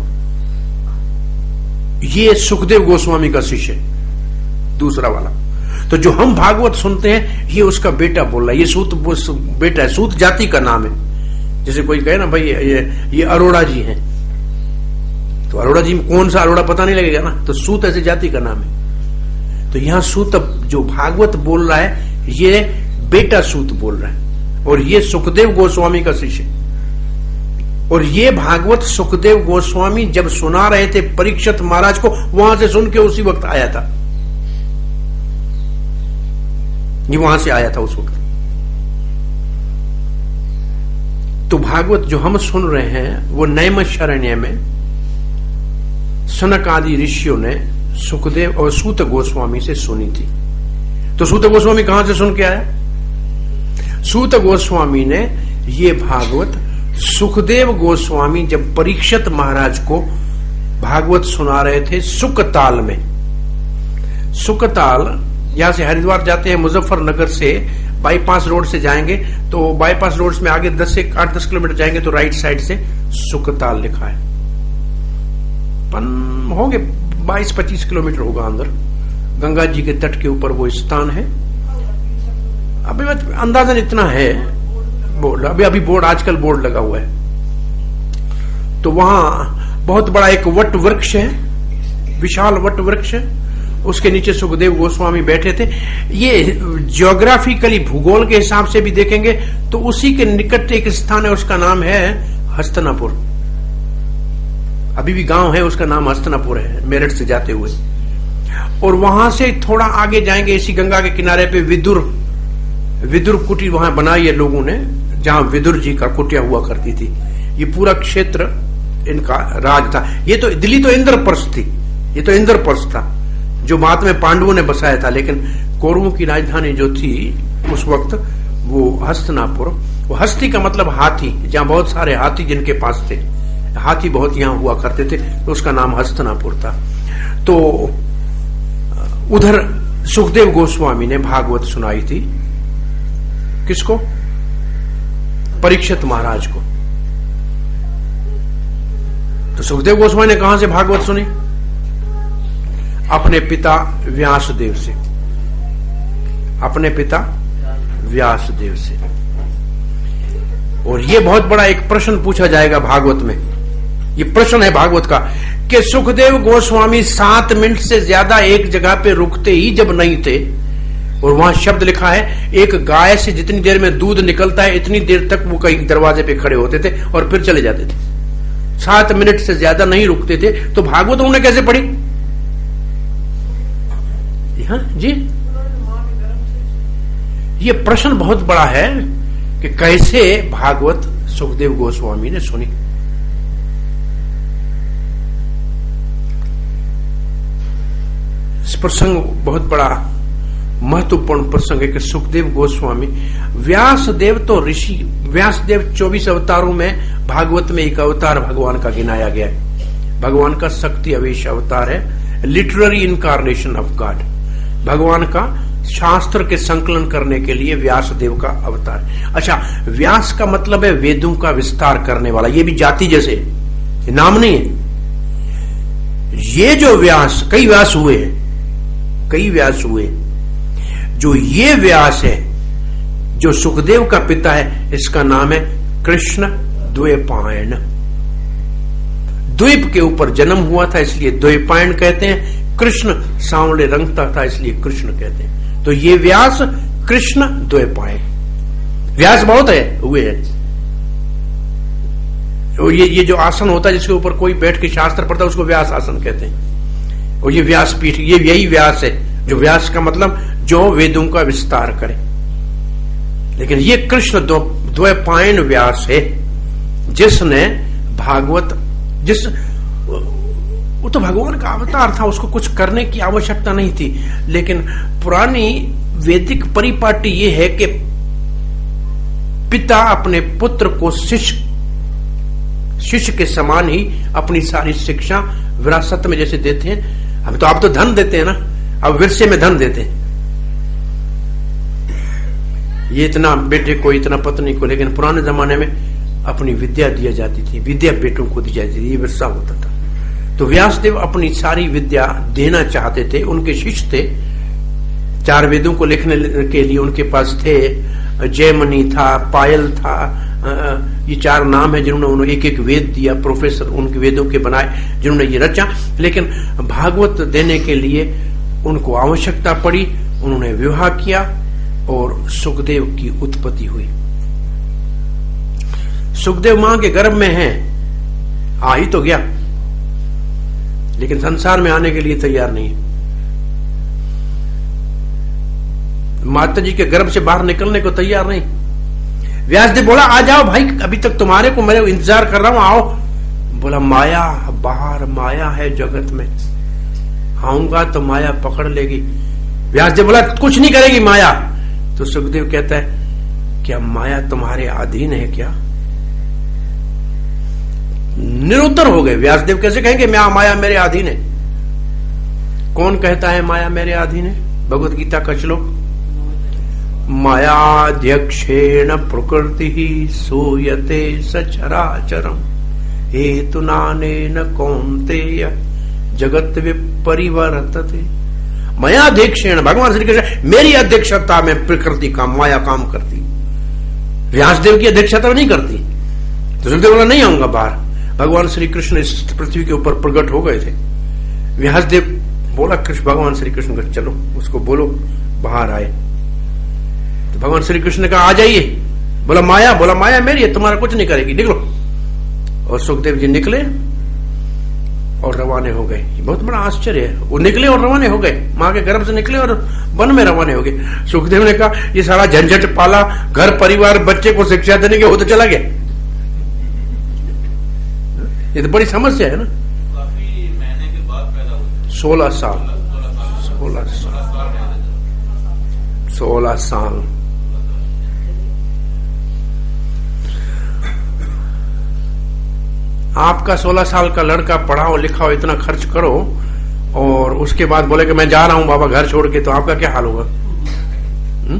ये सुखदेव गोस्वामी का शिष्य, दूसरा वाला। तो जो हम भागवत सुनते हैं ये उसका बेटा बोल रहा है, ये सूत बेटा है, सूत जाति का नाम है। जैसे कोई कहे ना भाई ये ये अरोड़ा जी हैं, तो अरोड़ा जी में कौन सा अरोड़ा पता नहीं लगेगा ना, तो सूत ऐसे जाति का नाम है। तो यहां सूत जो भागवत बोल रहा है ये बेटा सूत बोल रहे हैं, और ये सुखदेव गोस्वामी का शिष्य। और ये भागवत सुखदेव गोस्वामी जब सुना रहे थे परीक्षित महाराज को, वहां से सुन के उसी वक्त आया था, ये वहां से आया था उस वक्त। तो भागवत जो हम सुन रहे हैं वो नैमिषारण्य में सनक आदि ऋषियों ने सुखदेव और सूत गोस्वामी से सुनी थी। तो सूत गोस्वामी कहां से सुन के आया? सूत गोस्वामी ने ये भागवत सुखदेव गोस्वामी जब परीक्षित महाराज को भागवत सुना रहे थे सुकताल में। सुकताल यहां से हरिद्वार जाते हैं, मुजफ्फरनगर से बाईपास रोड से जाएंगे तो बाईपास रोड में आगे दस से आठ दस किलोमीटर जाएंगे तो राइट साइड से सुकताल लिखा है। पन होंगे बाईस पच्चीस किलोमीटर होगा अंदर, गंगा जी के तट के ऊपर वो स्थान है। अभी अंदाजन इतना है बोर्ड, अभी अभी बोर्ड आजकल बोर्ड लगा हुआ है। तो वहां बहुत बड़ा एक वट वृक्ष है, विशाल वट वृक्ष है, उसके नीचे सुखदेव गोस्वामी बैठे थे। ये ज्योग्राफिकली भूगोल के हिसाब से भी देखेंगे तो उसी के निकट एक स्थान है, उसका नाम है हस्तिनापुर। अभी भी गांव है, उसका नाम हस्तिनापुर है, मेरठ से जाते हुए। और वहां से थोड़ा आगे जाएंगे, इसी गंगा के किनारे पे विदुर विदुर कुटी वहां बनाई है लोगों ने, जहां विदुर जी का कुटिया हुआ करती थी। ये पूरा क्षेत्र इनका राज था। ये तो दिल्ली तो इंद्रप्रस्थ थी, ये तो इंद्रप्रस्थ था जो बाद में पांडवों ने बसाया था, लेकिन कौरवों की राजधानी जो थी उस वक्त वो हस्तिनापुर। वो हस्ती का मतलब हाथी, जहां बहुत सारे हाथी जिनके पास थे, हाथी बहुत यहां हुआ करते थे, तो उसका नाम हस्तिनापुर था। तो उधर सुखदेव गोस्वामी ने भागवत सुनाई थी। किसको? परीक्षित महाराज को। तो सुखदेव गोस्वामी ने कहां से भागवत सुनी? अपने पिता व्यासदेव से, अपने पिता व्यासदेव से। और यह बहुत बड़ा एक प्रश्न पूछा जाएगा भागवत में। यह प्रश्न है भागवत का कि सुखदेव गोस्वामी सात मिनट से ज्यादा एक जगह पे रुकते ही जब नहीं थे, और वहां शब्द लिखा है एक गाय से जितनी देर में दूध निकलता है इतनी देर तक वो कहीं दरवाजे पे खड़े होते थे और फिर चले जाते थे, सात मिनट से ज्यादा नहीं रुकते थे। तो भागवत उन्होंने कैसे पढ़ी? हाँ जी, ये प्रश्न बहुत बड़ा है कि कैसे भागवत सुखदेव गोस्वामी ने सुनी। इस प्रसंग बहुत बड़ा महत्वपूर्ण प्रसंग है कि सुखदेव गोस्वामी, व्यासदेव तो ऋषि, व्यासदेव चौबीस अवतारों में भागवत में एक अवतार भगवान का गिनाया गया है। भगवान का शक्ति अवेश अवतार है, लिटरेरी इनकारनेशन ऑफ गॉड। भगवान का शास्त्र के संकलन करने के लिए व्यासदेव का अवतार। अच्छा, व्यास का मतलब है वेदों का विस्तार करने वाला। ये भी जाति जैसे नाम नहीं है। ये जो व्यास, कई व्यास हुए, कई व्यास हुए, जो ये व्यास है जो सुखदेव का पिता है, इसका नाम है कृष्ण द्वैपायन। द्वीप के ऊपर जन्म हुआ था इसलिए द्वैपायन कहते हैं। कृष्ण सांवले रंग का था इसलिए कृष्ण कहते हैं। तो ये व्यास कृष्ण द्वैपायन, व्यास बहुत है हुए हैं। और ये ये जो आसन होता है जिसके ऊपर कोई बैठ के शास्त्र पढ़ता है उसको व्यास आसन कहते हैं। और ये व्यास पीठ, ये यही व्यास है जो व्यास का मतलब जो वेदों का विस्तार करे। लेकिन ये कृष्ण द्वैपायन व्यास है जिसने भागवत, जिस वो तो भगवान का अवतार था, उसको कुछ करने की आवश्यकता नहीं थी। लेकिन पुरानी वैदिक परिपाटी ये है कि पिता अपने पुत्र को शिष्य शिष्य के समान ही अपनी सारी शिक्षा विरासत में जैसे देते हैं। हम तो आप तो धन देते हैं ना, अब विरसे में धन देते हैं, ये इतना बेटे को, इतना पत्नी को। लेकिन पुराने जमाने में अपनी विद्या दिया जाती थी, विद्या बेटों को दी जाती थी, ये विरसा होता था। तो व्यासदेव अपनी सारी विद्या देना चाहते थे। उनके शिष्य थे, चार वेदों को लिखने के लिए उनके पास थे। जयमणि था, पायल था, ये चार नाम है जिन्होंने उन्होंने एक एक वेद दिया, प्रोफेसर उनके वेदों के बनाए जिन्होंने ये रचा। लेकिन भागवत देने के लिए उनको आवश्यकता पड़ी, उन्होंने विवाह किया। और सुखदेव की उत्पत्ति हुई। सुखदेव मां के गर्भ में हैं, आ ही तो गया, लेकिन संसार में आने के लिए तैयार नहीं है। माता जी के गर्भ से बाहर निकलने को तैयार नहीं। व्यासदेव बोला आ जाओ भाई, अभी तक तुम्हारे को मेरे इंतजार कर रहा हूं, आओ। बोला माया बाहर, माया है जगत में, आऊंगा तो माया पकड़ लेगी। व्यासदेव बोला कुछ नहीं करेगी माया। तो सुखदेव कहता है क्या माया तुम्हारे अधीन है क्या? निरुत्तर हो गए। व्यासदेव कैसे कहेंगे मैं माया मेरे अधीन है? कौन कहता है माया मेरे अधीन है? भगवत गीता का श्लोक, मायाध्यक्षेण प्रकृति सूयते सचराचरम हेतुनानेन कौन्तेय जगत विपरिवर्तते। मायाध्यक्षेण, भगवान श्री कृष्ण मेरी अध्यक्षता में प्रकृति का माया काम करती, व्यासदेव की अध्यक्षता नहीं करती। तो सुखदेव बोला नहीं आऊंगा बाहर। भगवान श्री कृष्ण इस पृथ्वी के ऊपर प्रकट हो गए थे। व्यासदेव बोला कृष्ण भगवान श्री कृष्ण को चलो, उसको बोलो बाहर आए। तो भगवान श्री कृष्ण ने कहा आ जाइए। बोला माया, बोला माया मेरी है, तुम्हारा कुछ नहीं करेगी, निकलो। और सुखदेव जी निकले और रवाने हो गए। बहुत बड़ा आश्चर्य है, वो निकले और रवाने हो गए, मां के गर्भ से निकले और वन में रवाने हो गए। सुखदेव ने कहा ये सारा झंझट पाला, घर परिवार बच्चे को शिक्षा देने के, वो तो चला गया। ये तो बड़ी समस्या है ना। काफी महीने के बाद पैदा हुआ, सोलह साल सोलह साल सोलह साल आपका सोलह साल का लड़का पढ़ाओ लिखाओ, इतना खर्च करो, और उसके बाद बोले कि मैं जा रहा हूं बाबा घर छोड़ के, तो आपका क्या हाल होगा? हुँ?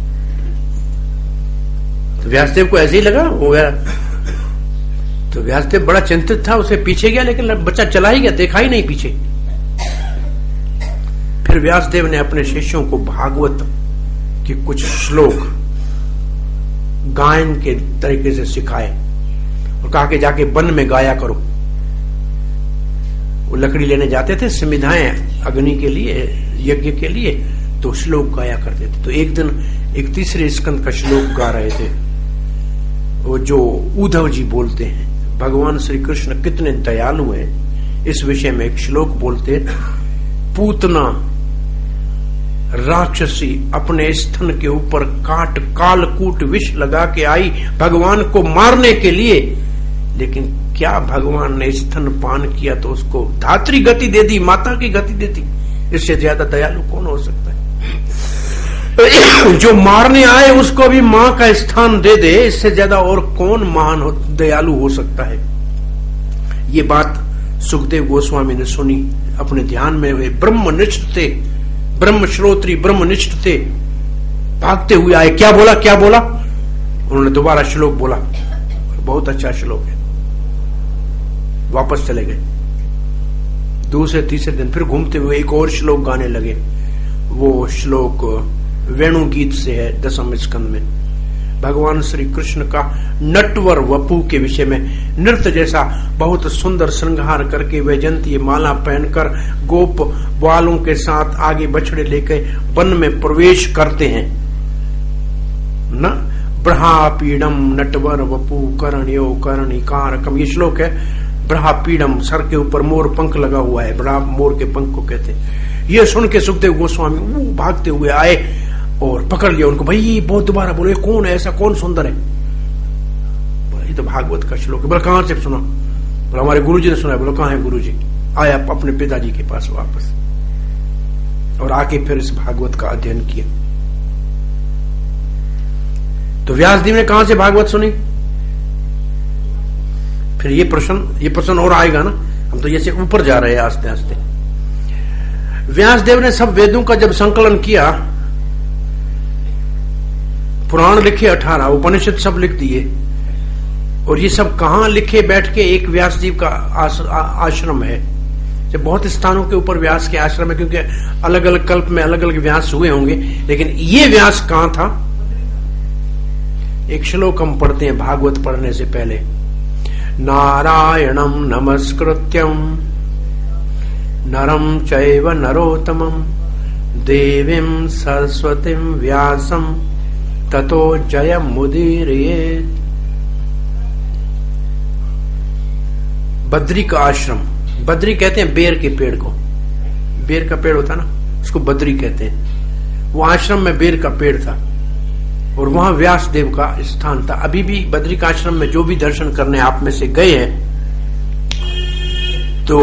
तो व्यासदेव को ऐसे ही लगा हो गया। तो व्यासदेव बड़ा चिंतित था, उसे पीछे गया, लेकिन बच्चा चला ही गया, देखा ही नहीं पीछे। फिर व्यासदेव ने अपने शिष्यों को भागवत के कुछ श्लोक गायन के तरीके से सिखाए और कहा कि जाके वन में गाया करो। वो लकड़ी लेने जाते थे, समिधाएं अग्नि के लिए, यज्ञ के लिए, तो श्लोक गाया करते थे। तो एक दिन एक तीसरे स्कंद का श्लोक गा रहे थे, वो जो उद्धव जी बोलते हैं भगवान श्री कृष्ण कितने दयालु हैं, इस विषय में एक श्लोक बोलते, पूतना राक्षसी अपने स्तन के ऊपर काट कालकूट विष लगा के आई भगवान को मारने के लिए, लेकिन क्या भगवान ने स्तन पान किया तो उसको धात्री गति दे दी, माता की गति दे दी। इससे ज्यादा दयालु कौन हो सकता है? जो मारने आए उसको भी मां का स्थान दे दे, इससे ज्यादा और कौन महान हो, दयालु हो सकता है? ये बात सुखदेव गोस्वामी ने सुनी, अपने ध्यान में हुए, ब्रह्मनिष्ठ थे, ब्रह्म श्रोत्री ब्रह्मनिष्ठ थे, भागते हुए आए। क्या बोला क्या बोला? उन्होंने दोबारा श्लोक बोला, बहुत अच्छा श्लोक है। वापस चले गए। दूसरे तीसरे दिन फिर घूमते हुए एक और श्लोक गाने लगे। वो श्लोक वेणु गीत से है, दसम स्कंद में। भगवान श्री कृष्ण का नटवर वपु के विषय में, नृत्य जैसा बहुत सुंदर श्रृंगार करके वैजंती माला पहनकर गोप बालों के साथ आगे बछड़े लेकर वन में प्रवेश करते हैं न। ब्रहापीडम नटवर वपु करणियो कर्णिकारकम, ये श्लोक है। ब्रहापीडम, सर के ऊपर मोर पंख लगा हुआ है, ब्रहा मोर के पंख को कहते हैं। ये सुन के सुखदेव गोस्वामी वो भागते हुए आए और पकड़ लिया उनको। भाई ये बहुत दोबारा बोलो, कौन है ऐसा, कौन सुंदर है? ये तो भागवत का श्लोक है। बोला कहां से सुना? बोला हमारे गुरुजी ने सुना है। बोला कहां है गुरुजी? आया अपने पिताजी के पास वापस, और आके फिर इस भागवत का अध्ययन किया। तो व्यासदेव ने कहां से भागवत सुनी? फिर ये प्रश्न ये प्रश्न और आएगा ना, हम तो जैसे ऊपर जा रहे हैं आस्ते आस्ते। व्यासदेव ने सब वेदों का जब संकलन किया, पुराण लिखे अठारह, उपनिषद सब लिख दिए, और ये सब कहां लिखे बैठ के? एक व्यास जी का आश्रम है। जब बहुत स्थानों के ऊपर व्यास के आश्रम है, क्योंकि अलग अलग कल्प में अलग अलग व्यास हुए होंगे, लेकिन ये व्यास कहां था? एक श्लोक हम पढ़ते हैं भागवत पढ़ने से पहले। नारायणं नमस्कृत्यं नरं चैव नरोत्तमं देवीं सरस्वतीं व्यासं ततो जयमुदीरयेत्। बद्री का आश्रम, बद्री कहते हैं बेर के पेड़ को, बेर का पेड़ होता ना उसको बद्री कहते हैं। वो आश्रम में बेर का पेड़ था और वहां व्यास देव का स्थान था। अभी भी बद्री का आश्रम में जो भी दर्शन करने आप में से गए हैं तो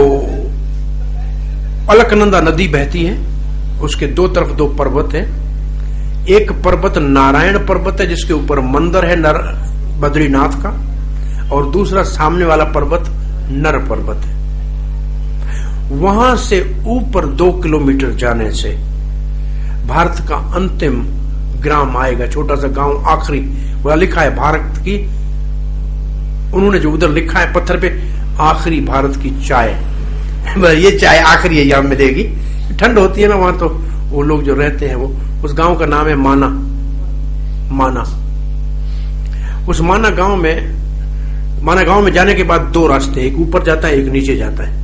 अलकनंदा नदी बहती है, उसके दो तरफ दो पर्वत है। एक पर्वत नारायण पर्वत है जिसके ऊपर मंदिर है नर बद्रीनाथ का, और दूसरा सामने वाला पर्वत नर पर्वत है। वहां से ऊपर दो किलोमीटर जाने से भारत का अंतिम ग्राम आएगा, छोटा सा गांव आखिरी, वह लिखा है भारत की, उन्होंने जो उधर लिखा है पत्थर पे, आखिरी भारत की चाय। ये चाय आखिरी है यहां मिलेगी, ठंड होती है ना वहां, तो वो लोग जो रहते हैं वो, उस गांव का नाम है माना। माना उस माना गांव में, माना गांव में जाने के बाद दो रास्ते, एक ऊपर जाता है एक नीचे जाता है,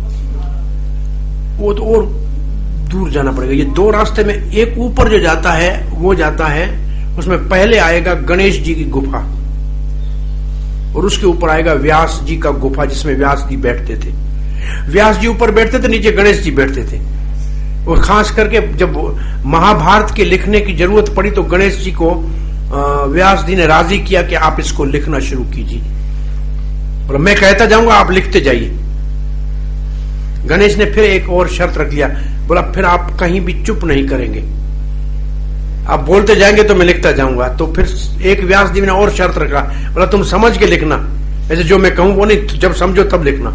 वो तो और दूर जाना पड़ेगा। ये दो रास्ते में एक ऊपर जो जाता है वो जाता है, उसमें पहले आएगा गणेश जी की गुफा और उसके ऊपर आएगा व्यास जी का गुफा जिसमें व्यास जी बैठते थे। व्यास जी ऊपर बैठते थे, नीचे गणेश जी बैठते थे। और खास करके जब महाभारत के लिखने की जरूरत पड़ी तो गणेश जी को व्यास जी ने राजी किया कि आप इसको लिखना शुरू कीजिए, बोला मैं कहता जाऊंगा आप लिखते जाइए। गणेश ने फिर एक और शर्त रख लिया, बोला फिर आप कहीं भी चुप नहीं करेंगे, आप बोलते जाएंगे तो मैं लिखता जाऊंगा। तो फिर एक व्यास जी ने और शर्त रखा, बोला तुम समझ के लिखना, ऐसे जो मैं कहूं वो नहीं, जब समझो तब लिखना।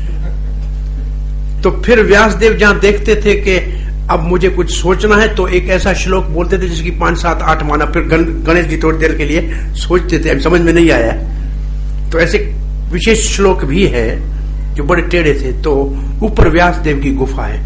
तो फिर व्यासदेव जहां देखते थे कि अब मुझे कुछ सोचना है तो एक ऐसा श्लोक बोलते थे जिसकी पांच सात आठ माना, फिर गणेश जी थोड़ी देर के लिए सोचते थे, समझ में नहीं आया। तो ऐसे विशेष श्लोक भी है जो बड़े टेढ़े थे। तो ऊपर व्यासदेव की गुफा है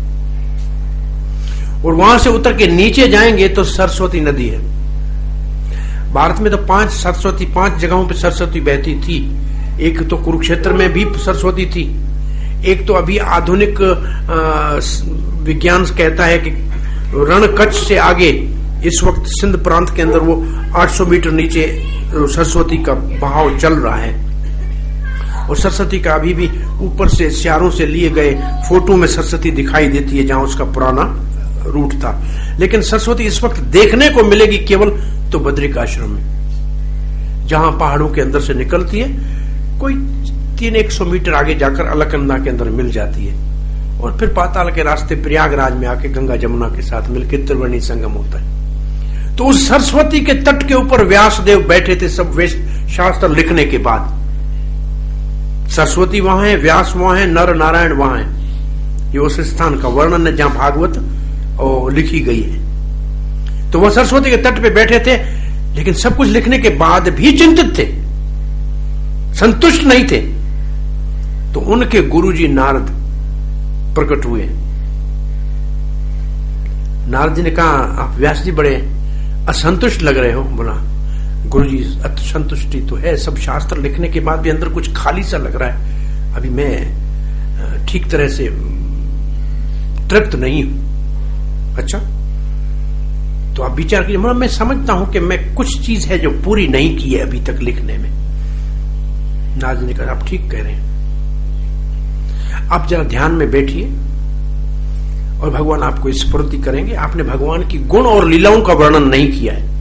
और वहां से उतर के नीचे जाएंगे तो सरस्वती नदी है। भारत में तो पांच सरस्वती, पांच जगहों पे सरस्वती बहती थी। एक तो कुरुक्षेत्र में भी सरस्वती थी, एक तो अभी आधुनिक विज्ञान कहता है कि रणकच्छ से आगे इस वक्त सिंध प्रांत के अंदर वो आठ सौ मीटर नीचे सरस्वती का बहाव चल रहा है। और सरस्वती का अभी भी ऊपर से सियारों से लिए गए फोटो में सरस्वती दिखाई देती है जहां उसका पुराना रूट था। लेकिन सरस्वती इस वक्त देखने को मिलेगी केवल तो बद्रिकाश्रम में, जहां पहाड़ों के अंदर से निकलती है, कोई तीन एक सौ मीटर आगे जाकर अलकनंदा के अंदर मिल जाती है और फिर पाताल के रास्ते प्रयागराज में आके गंगा जमुना के साथ मिलकर त्रिवेणी संगम होता है। तो उस सरस्वती के तट के ऊपर व्यासदेव बैठे थे सब वेद शास्त्र लिखने के बाद। सरस्वती वहां है, व्यास वहां है, नर नारायण वहां है। ये उस स्थान का वर्णन है जहां भागवत और लिखी गई है। तो वह सरस्वती के तट पे बैठे थे, लेकिन सब कुछ लिखने के बाद भी चिंतित थे, संतुष्ट नहीं थे। तो उनके गुरुजी नारद प्रकट हुए। नारद जी ने कहा आप व्यास जी बड़े असंतुष्ट लग रहे हो। बोला गुरुजी असंतुष्टि तो है, सब शास्त्र लिखने के बाद भी अंदर कुछ खाली सा लग रहा है, अभी मैं ठीक तरह से तृप्त नहीं हूं। अच्छा तो आप विचार कीजिए। मतलब मैं समझता हूं कि मैं कुछ चीज है जो पूरी नहीं की है अभी तक लिखने में। नारद जी ने कहा आप ठीक कह रहे हैं, आप जरा ध्यान में बैठिए और भगवान आपको स्फूर्ति करेंगे। आपने भगवान की गुण और लीलाओं का वर्णन नहीं किया है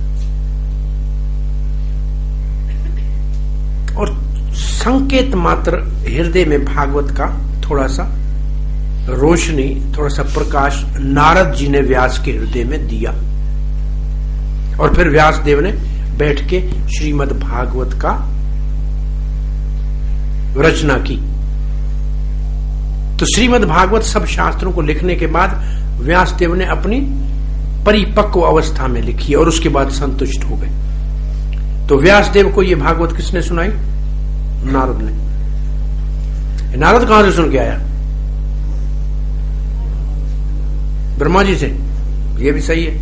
और संकेत मात्र हृदय में भागवत का थोड़ा सा रोशनी, थोड़ा सा प्रकाश नारद जी ने व्यास के हृदय में दिया। और फिर व्यास देव ने बैठ के श्रीमद् भागवत का रचना की। तो श्रीमद् भागवत सब शास्त्रों को लिखने के बाद व्यासदेव ने अपनी परिपक्व अवस्था में लिखी और उसके बाद संतुष्ट हो गए। तो व्यासदेव को यह भागवत किसने सुनाई? नारद ने। नारद कहां से सुन के आया? ब्रह्मा जी से। यह भी सही है।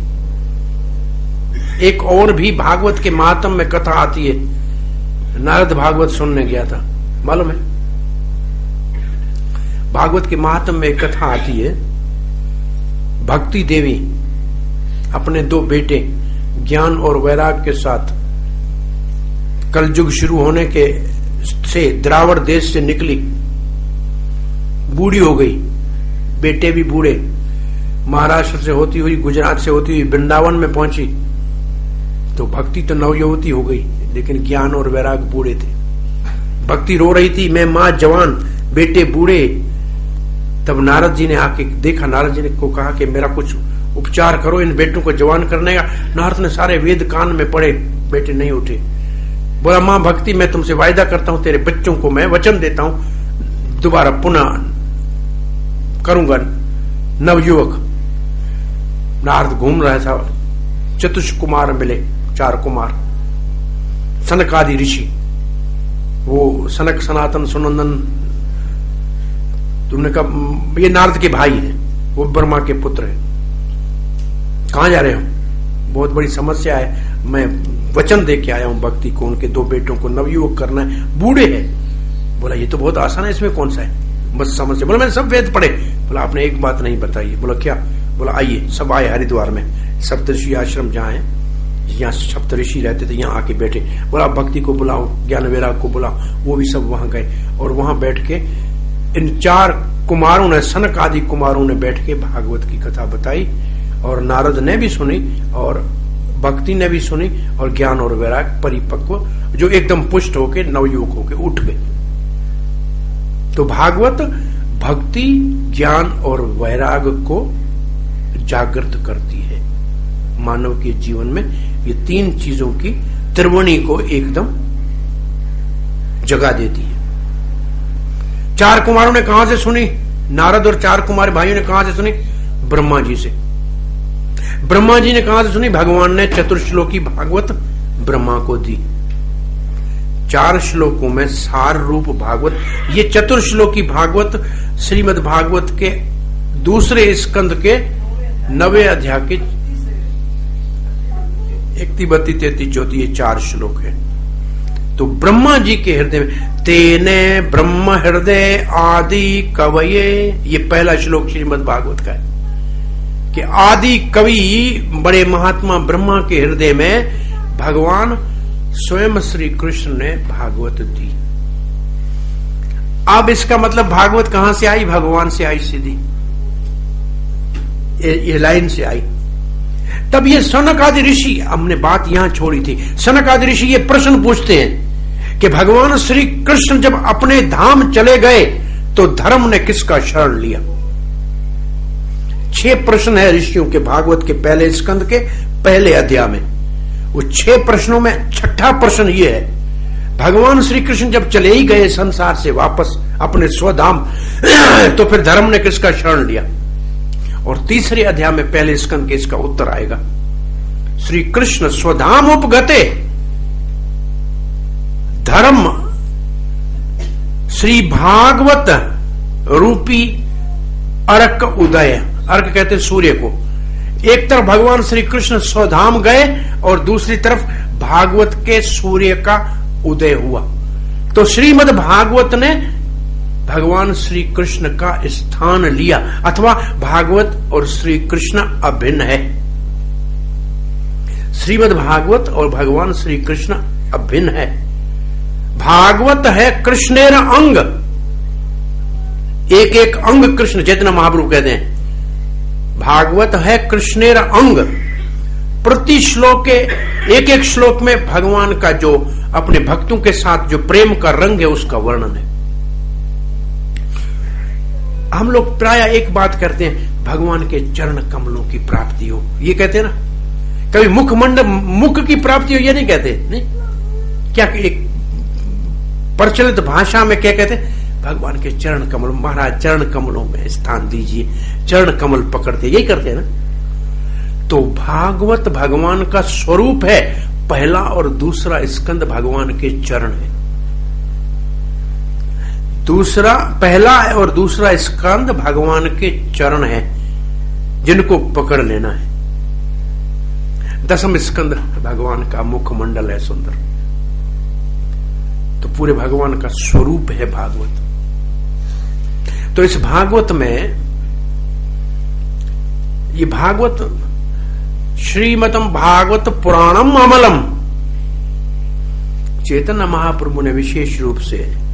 एक और भी भागवत के महात्म में कथा आती है, नारद भागवत सुनने गया था, मालूम है? भागवत के महात्म में एक कथा आती है, भक्ति देवी अपने दो बेटे ज्ञान और वैराग के साथ कलयुग शुरू होने के से द्रावड़ देश से निकली, बूढ़ी हो गई, बेटे भी बूढ़े, महाराष्ट्र से होती हुई गुजरात से होती हुई वृंदावन में पहुंची तो भक्ति तो नवयुवती हो गई, लेकिन ज्ञान और वैराग बूढ़े थे। भक्ति रो रही थी, मैं मां जवान बेटे बूढ़े। तब नारद जी ने आके देखा, नारद जी ने को कहा कि मेरा कुछ उपचार करो इन बेटों को जवान करने का। नारद ने सारे वेद कान में पढ़े, बेटे नहीं उठे। बोला मां भक्ति, मैं तुमसे वायदा करता हूं, तेरे बच्चों को मैं वचन देता हूं दोबारा पुनः करूंगा नवयुवक। नारद घूम रहा था, चतुष कुमार मिले, चार कुमार, सनक आदि ऋषि। वो सनक सनातन सुनंदन, तुमने कहा ये नारद के भाई हैं, वो ब्रह्मा के पुत्र हैं। कहां जा रहे हो? बहुत बड़ी समस्या है, मैं वचन दे के आया हूं भक्ति को, उनके दो बेटों को नवयुवक करना है, बूढ़े हैं। बोला ये तो बहुत आसान है, इसमें कौन सा है, बस समझ। बोला मैंने सब वेद पढ़े। बोला आपने एक बात नहीं बताई। बोला क्या? बोला आइए। सब आए हरिद्वार में, सप्तऋषि आश्रम जहां है, यहाँ सप्तऋषि रहते थे, यहाँ आके बैठे। बोला भक्ति को बुलाओ, ज्ञान वैराग को बुलाओ। वो भी सब वहां गए और वहां बैठ के इन चार कुमारों ने, सनक आदि कुमारों ने बैठ के भागवत की कथा बताई और नारद ने भी सुनी और भक्ति ने भी सुनी और ज्ञान और वैराग परिपक्व जो एकदम पुष्ट होके नवयुवक होके उठ गए। तो भागवत भक्ति, ज्ञान और वैराग को जागृत करती है। मानव के जीवन में ये तीन चीजों की त्रिवेणी को एकदम जगा देती है। चार कुमारों ने कहां से सुनी? नारद और चार कुमार भाइयों ने कहां से सुनी? ब्रह्मा जी से। ब्रह्मा जी ने कहां से सुनी? भगवान ने चतुर्श्लोकी भागवत ब्रह्मा को दी। चार श्लोकों में सार रूप भागवत। ये चतुर्श्लोकी भागवत श्रीमद् भागवत के दूसरे स्कंद के नवे अध्याय के इकती बत्ती तैतीस चौथी, ये चार श्लोक है। तो ब्रह्मा जी के हृदय में तेने ब्रह्म हृदय आदि कवये, ये पहला श्लोक श्रीमद् भागवत का है कि आदि कवि बड़े महात्मा ब्रह्मा के हृदय में भगवान स्वयं श्री कृष्ण ने भागवत दी। अब इसका मतलब भागवत कहां से आई? भगवान से आई सीधी, ये, ये लाइन से आई। तब ये सनक आदि ऋषि, हमने बात यहां छोड़ी थी, सनक आदि ऋषि ये प्रश्न पूछते हैं कि भगवान श्री कृष्ण जब अपने धाम चले गए तो धर्म ने किसका शरण लिया? छह प्रश्न है ऋषियों के भागवत के पहले स्कंद के पहले अध्याय में। वो छह प्रश्नों में छठा प्रश्न ये है, भगवान श्री कृष्ण जब चले ही गए संसार से वापस अपने स्वधाम तो फिर धर्म ने किसका शरण लिया? और तीसरे अध्याय में पहले स्कंद के इसका उत्तर आएगा। श्री कृष्ण स्वधाम उपगते धर्म श्री भागवत रूपी अर्क उदय, अर्क कहते सूर्य को। एक तरफ भगवान श्री कृष्ण स्वधाम गए और दूसरी तरफ भागवत के सूर्य का उदय हुआ। तो श्रीमद् भागवत ने भगवान श्री कृष्ण का स्थान लिया, अथवा भागवत और श्री कृष्ण अभिन्न है। श्रीमद् भागवत और भगवान श्री कृष्ण अभिन्न है। भागवत है कृष्णेर अंग, एक एक अंग कृष्ण, चैतन्य महाप्रभु कहते हैं भागवत है कृष्णेर अंग। प्रति श्लोक के एक एक श्लोक में भगवान का जो अपने भक्तों के साथ जो प्रेम का रंग है उसका वर्णन है। हम लोग प्राय एक बात करते हैं, भगवान के चरण कमलों की प्राप्ति हो, ये कहते हैं ना। कभी मुखमंड मुख की प्राप्ति हो ये नहीं कहते, नहीं क्या? एक प्रचलित भाषा में क्या कहते हैं? भगवान के चरण कमल, महाराज चरण कमलों में स्थान दीजिए, चरण कमल पकड़ते, यही करते हैं ना। तो भागवत भगवान का स्वरूप है। पहला और दूसरा स्कंद भगवान के चरण है। दूसरा, पहला और दूसरा स्कंद भगवान के चरण है जिनको पकड़ लेना है। दसम स्कंद भगवान का मुखमंडल है सुंदर। तो पूरे भगवान का स्वरूप है भागवत। तो इस भागवत में, ये भागवत श्रीमतम भागवत पुराणम अमलम। चैतन्य महाप्रभु ने विशेष रूप से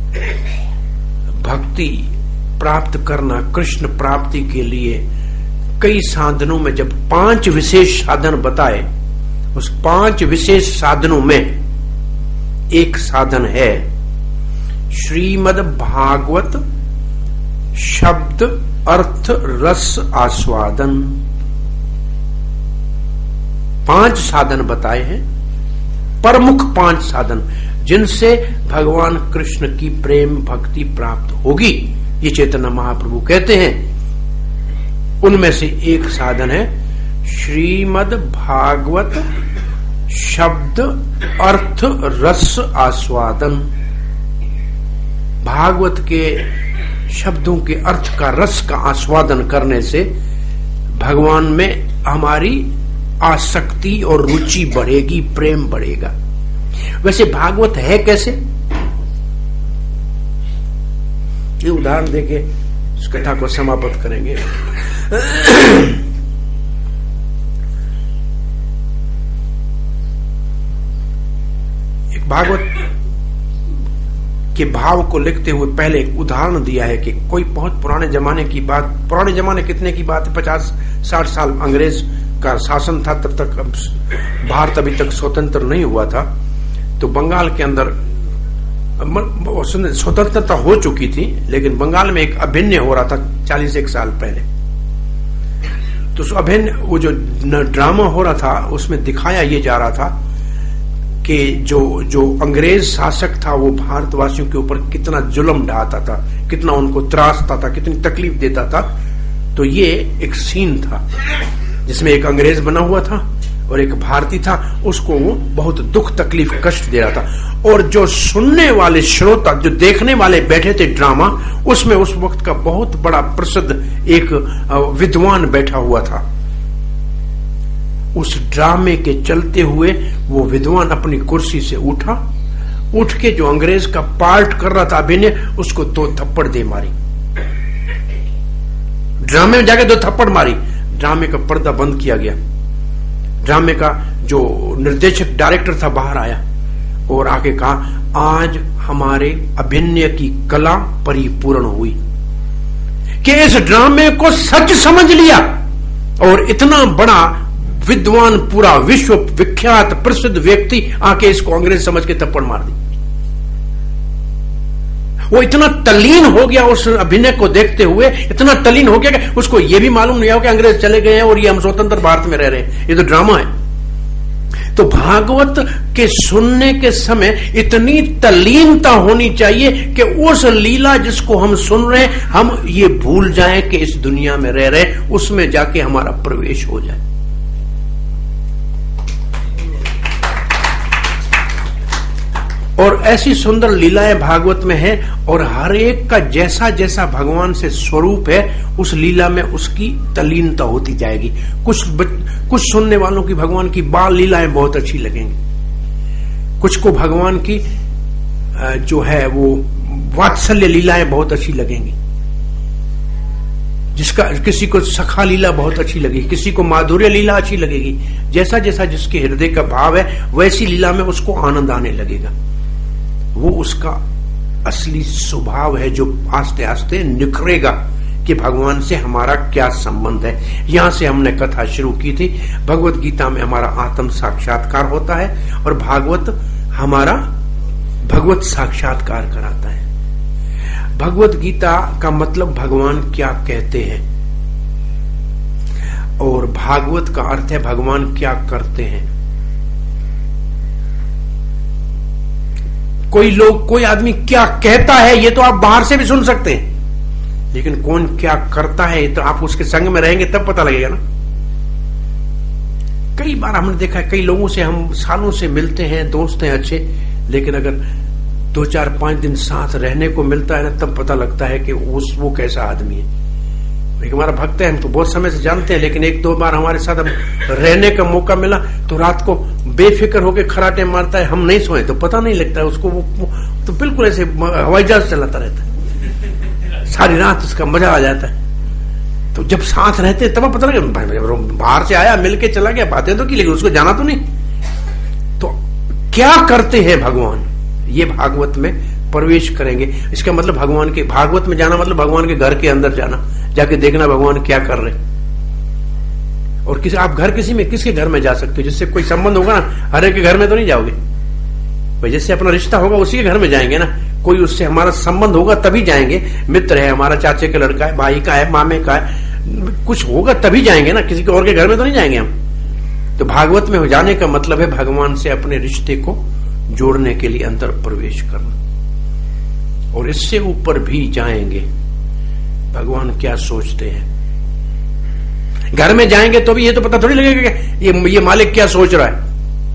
भक्ति प्राप्त करना, कृष्ण प्राप्ति के लिए कई साधनों में जब पांच विशेष साधन बताए, उस पांच विशेष साधनों में एक साधन है श्रीमद् भागवत शब्द अर्थ रस आस्वादन। पांच साधन बताए हैं, प्रमुख पांच साधन जिनसे भगवान कृष्ण की प्रेम भक्ति प्राप्त होगी, ये चैतन्य महाप्रभु कहते हैं। उनमें से एक साधन है श्रीमद् भागवत शब्द अर्थ रस आस्वादन। भागवत के शब्दों के अर्थ का, रस का आस्वादन करने से भगवान में हमारी आसक्ति और रुचि बढ़ेगी, प्रेम बढ़ेगा। वैसे भागवत है कैसे, ये उदाहरण देके इस कथा को समाप्त करेंगे। एक भागवत के भाव को लिखते हुए पहले एक उदाहरण दिया है कि कोई बहुत पुराने जमाने की बात, पुराने जमाने कितने की बात है, पचास साठ साल अंग्रेज का शासन था, तब तक भारत अभी तक स्वतंत्र नहीं हुआ था। तो बंगाल के अंदर स्वतंत्रता हो चुकी थी, लेकिन बंगाल में एक अभिन्न हो रहा था चालीस एक साल पहले। तो उस अभिन्न वो जो ड्रामा हो रहा था उसमें दिखाया ये जा रहा था कि जो जो अंग्रेज शासक था वो भारतवासियों के ऊपर कितना जुल्म ढाता था, कितना उनको त्रासता था, कितनी तकलीफ देता था। तो ये एक सीन था जिसमें एक अंग्रेज बना हुआ था और एक भारतीय था, उसको वो बहुत दुख तकलीफ कष्ट दे रहा था। और जो सुनने वाले श्रोता, जो देखने वाले बैठे थे ड्रामा, उसमें उस वक्त का बहुत बड़ा प्रसिद्ध एक विद्वान बैठा हुआ था। उस ड्रामे के चलते हुए वो विद्वान अपनी कुर्सी से उठा, उठ के जो अंग्रेज का पार्ट कर रहा था अभिनय, उसको दो थप्पड़ दे मारी। ड्रामे में जाके दो थप्पड़ मारी, ड्रामे का पर्दा बंद किया गया। ड्रामे का जो निर्देशक डायरेक्टर था बाहर आया और आके कहा, आज हमारे अभिनय की कला परिपूर्ण हुई कि इस ड्रामे को सच समझ लिया और इतना बड़ा विद्वान, पूरा विश्व विख्यात प्रसिद्ध व्यक्ति आके इसको अंग्रेज समझ के थप्पड़ मार दी। वो इतना तल्लीन हो गया उस अभिनय को देखते हुए, इतना तल्लीन हो गया कि उसको ये भी मालूम नहीं हो कि अंग्रेज चले गए हैं और ये हम स्वतंत्र भारत में रह रहे हैं, ये तो ड्रामा है। तो भागवत के सुनने के समय इतनी तल्लीनता होनी चाहिए कि उस लीला जिसको हम सुन रहे हैं, हम ये भूल जाएं कि इस दुनिया में रह रहे, उसमें जाके हमारा प्रवेश हो जाए। और ऐसी सुंदर लीलाएं भागवत में है, और हर एक का जैसा जैसा भगवान से स्वरूप है उस लीला में उसकी तल्लीनता होती जाएगी। कुछ कुछ सुनने वालों की भगवान की बाल लीलाएं बहुत अच्छी लगेंगी, कुछ को भगवान की जो है वो वात्सल्य लीलाएं बहुत अच्छी लगेंगी, जिसका किसी को सखा लीला बहुत अच्छी लगेगी, किसी को माधुर्य लीला अच्छी लगेगी। जैसा जैसा जिसके हृदय का भाव है वैसी लीला में उसको आनंद आने लगेगा। वो उसका असली स्वभाव है जो आस्ते आस्ते निखरेगा कि भगवान से हमारा क्या संबंध है। यहां से हमने कथा शुरू की थी। भगवत गीता में हमारा आत्म साक्षात्कार होता है और भागवत हमारा भगवत साक्षात्कार कराता है। भगवत गीता का मतलब भगवान क्या कहते हैं और भागवत का अर्थ है भगवान क्या करते हैं। कोई लोग, कोई आदमी क्या कहता है ये तो आप बाहर से भी सुन सकते हैं, लेकिन कौन क्या करता है तो आप उसके संग में रहेंगे तब पता लगेगा ना। कई बार हमने देखा है, कई लोगों से हम सालों से मिलते हैं, दोस्त हैं अच्छे, लेकिन अगर दो चार पांच दिन साथ रहने को मिलता है ना, तब पता लगता है कि उस वो कैसा आदमी है। एक हमारा भक्त है, हम तो बहुत समय से जानते हैं, लेकिन एक दो बार हमारे साथ हम रहने का मौका मिला तो रात को बेफिक्र होकर खराटे मारता है, हम नहीं सोए तो पता नहीं लगता है उसको। वो, वो तो बिल्कुल ऐसे हवाई जहाज चलाता रहता है, सारी रात उसका मजा आ जाता है। तो जब साथ रहते तब पता लगे, बाहर से आया मिल के चला गया, बातें तो की लेकिन उसको जाना तो नहीं। तो क्या करते हैं भगवान, ये भागवत में प्रवेश करेंगे। इसका मतलब भगवान के भागवत में जाना मतलब भगवान के घर के अंदर जाना, जाके देखना भगवान क्या कर रहे। और किसी आप घर किसी में किसके घर में जा सकते हो, जिससे कोई संबंध होगा ना, हर एक के घर में तो नहीं जाओगे भाई, जिससे अपना रिश्ता होगा उसी के घर में जाएंगे ना। कोई उससे हमारा संबंध होगा तभी जाएंगे, मित्र है हमारा, चाचे का लड़का है, भाई का है, मामे का है, कुछ होगा तभी जाएंगे ना, किसी के और के घर में तो नहीं जाएंगे हम। तो भागवत में हो जाने का मतलब है भगवान से अपने रिश्ते को जोड़ने के लिए अंतर प्रवेश करना। और इससे ऊपर भी जाएंगे भगवान क्या सोचते हैं। घर में जाएंगे तो भी ये तो पता थोड़ी लगेगा कि ये ये मालिक क्या सोच रहा है,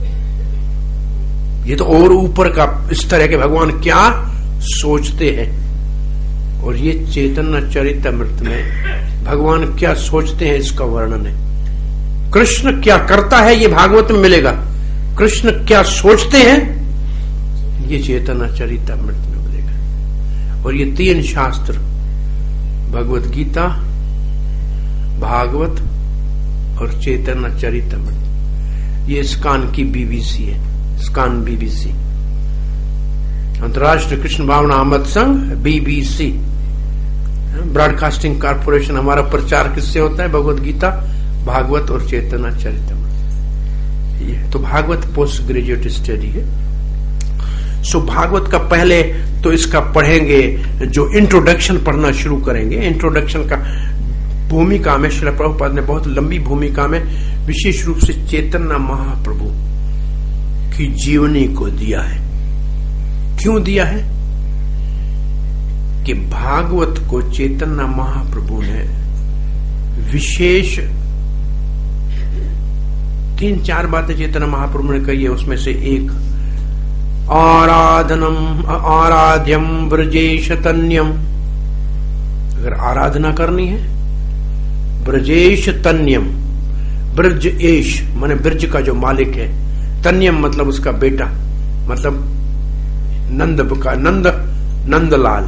ये तो और ऊपर का स्तर है कि भगवान क्या सोचते हैं। और ये चैतन्य चरितमृत में भगवान क्या सोचते हैं इसका वर्णन है। कृष्ण क्या करता है ये भागवत में मिलेगा, कृष्ण क्या सोचते हैं ये चैतन्य चरितमृत में मिलेगा। और ये तीन शास्त्र भगवत गीता, भागवत और चैतन्य चरितमृत, ये स्कान की बीबीसी है, स्कान बीबीसी, अंतर्राष्ट्रीय कृष्ण भावना अमृत संघ, बीबीसी ब्रॉडकास्टिंग कारपोरेशन। हमारा प्रचार किससे होता है, भगवत गीता, भागवत और चैतन्य चरितमृत। ये तो भागवत पोस्ट ग्रेजुएट स्टडी है। सो भागवत का पहले तो इसका पढ़ेंगे, जो इंट्रोडक्शन पढ़ना शुरू करेंगे। इंट्रोडक्शन का भूमिका में श्रील प्रभुपाद ने बहुत लंबी भूमिका में विशेष रूप से चैतन्य महाप्रभु की जीवनी को दिया है। क्यों दिया है कि भागवत को चैतन्य महाप्रभु ने विशेष तीन चार बातें चैतन्य महाप्रभु ने कही है, उसमें से एक आराधनम आराध्यम ब्रजेश तन्यम, अगर आराधना करनी है ब्रजेश तन्यम, ब्रज एश माने ब्रज का जो मालिक है, तन्यम मतलब उसका बेटा, मतलब नंद का नंद नंदलाल,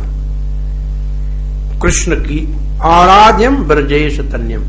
कृष्ण की आराध्यम ब्रजेश तन्यम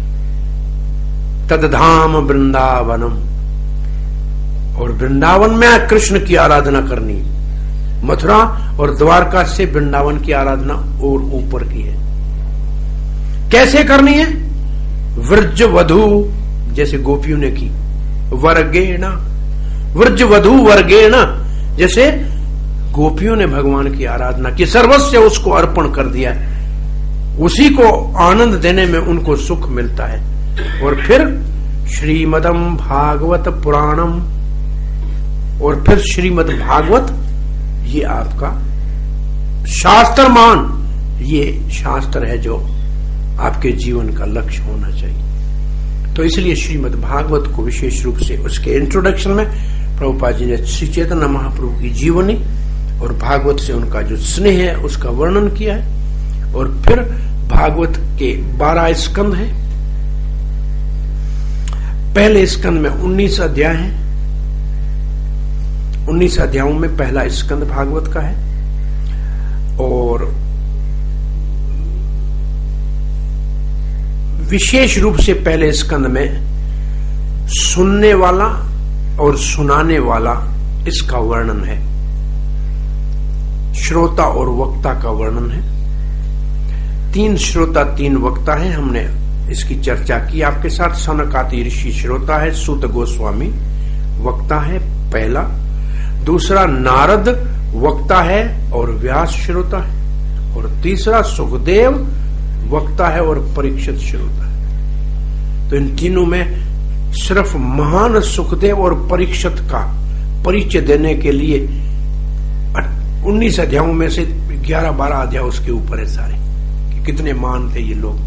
तदधाम वृंदावनम, और वृंदावन में कृष्ण की आराधना करनी। मथुरा और द्वारका से वृंदावन की आराधना और ऊपर की है। कैसे करनी है, व्रज वधु जैसे गोपियों ने की, वर्गेण व्रज वधु वर्गेण जैसे गोपियों ने भगवान की आराधना की, सर्वस्व उसको अर्पण कर दिया, उसी को आनंद देने में उनको सुख मिलता है। और फिर श्रीमदम भागवत पुराणम, और फिर श्रीमद भागवत ये आपका शास्त्र मान, ये शास्त्र है जो आपके जीवन का लक्ष्य होना चाहिए। तो इसलिए श्रीमद भागवत को विशेष रूप से उसके इंट्रोडक्शन में प्रभुपाद जी ने श्री चैतन्य महाप्रभु की जीवनी और भागवत से उनका जो स्नेह है उसका वर्णन किया है। और फिर भागवत के बारह स्कंद हैं। पहले स्कंद में उन्नीस अध्याय हैं, उन्नीस अध्यायों में पहला स्कंद भागवत का है। और विशेष रूप से पहले स्कंद में सुनने वाला और सुनाने वाला इसका वर्णन है, श्रोता और वक्ता का वर्णन है। तीन श्रोता तीन वक्ता हैं, हमने इसकी चर्चा की आपके साथ। सनकादि ऋषि श्रोता है, सूत गोस्वामी वक्ता है पहला, दूसरा नारद वक्ता है और व्यास श्रोता है, और तीसरा सुखदेव वक्ता है और परीक्षित श्रोता है। तो इन तीनों में सिर्फ महान सुखदेव और परीक्षित का परिचय देने के लिए उन्नीस अध्यायों में से ग्यारह बारह अध्याय उसके ऊपर है सारे, कि कितने महान थे ये लोग।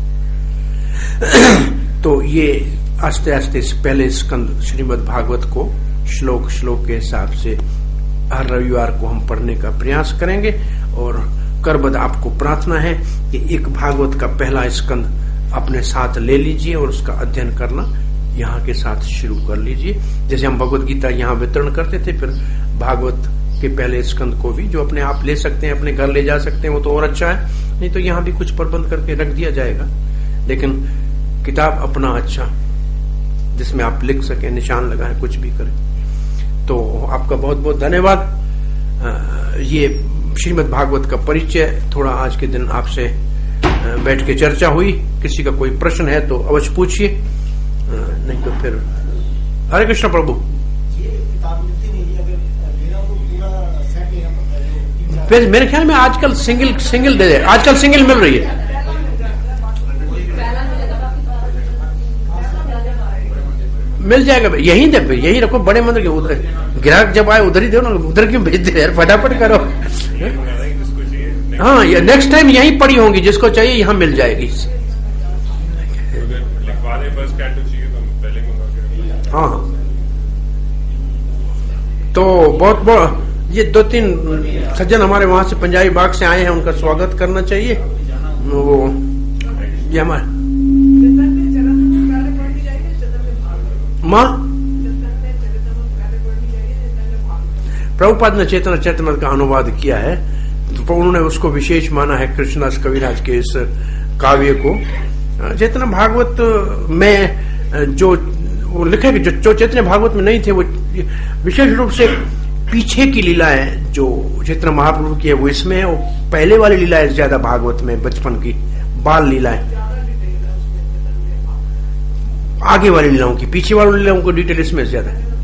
तो ये आस्ते आस्ते पहले स्कंद श्रीमद् भागवत को श्लोक श्लोक के हिसाब से हर रविवार को हम पढ़ने का प्रयास करेंगे। और करबद्ध आपको प्रार्थना है कि एक भागवत का पहला स्कंद अपने साथ ले लीजिए और उसका अध्ययन करना यहाँ के साथ शुरू कर लीजिए। जैसे हम भगवत गीता यहाँ वितरण करते थे, फिर भागवत के पहले स्कंद को भी जो अपने आप ले सकते हैं, अपने घर ले जा सकते हैं, वो तो और अच्छा है। नहीं तो यहाँ भी कुछ प्रबंध करके रख दिया जाएगा, लेकिन किताब अपना अच्छा, जिसमें आप लिख सकें, निशान लगाएं, कुछ भी करें। तो आपका बहुत बहुत धन्यवाद। ये श्रीमद् भागवत का परिचय थोड़ा आज के दिन आपसे बैठ के चर्चा हुई। किसी का कोई प्रश्न है तो अवश्य पूछिए, नहीं तो फिर हरे कृष्ण प्रभु। फिर मेरे ख्याल में आजकल सिंगल सिंगल दे आजकल सिंगल मिल रही है। मिल जाएगा, यहीं दे, यहीं रखो बड़े मंदिर के उधर। ग्राहक जब आए उधर ही दो ना, उधर क्यों भेज दे यार, फटाफट करो। हाँ, ये नेक्स्ट टाइम यहीं पड़ी होंगी, जिसको चाहिए यहाँ मिल जाएगी। हाँ हाँ, तो बहुत बहुत ये दो तीन सज्जन हमारे वहां से पंजाबी बाग से आए हैं, उनका स्वागत करना चाहिए। वो ये हमारे माँ प्रभुपाद ने चेतन चैतन्य का अनुवाद किया है, तो उन्होंने उसको विशेष माना है कृष्णदास कविराज के इस काव्य को। चैतन्य भागवत में जो वो लिखा है, जो चैतन्य भागवत में नहीं थे, वो विशेष रूप से पीछे की लीलाएं जो चैतन्य महाप्रभु की है वो इसमें है। वो पहले वाली लीलाएं ज्यादा भागवत में, बचपन की बाल लीलाएं, आगे वाली लीलाओं की, पीछे वाली लीलाओं को डिटेल इसमें ज्यादा है।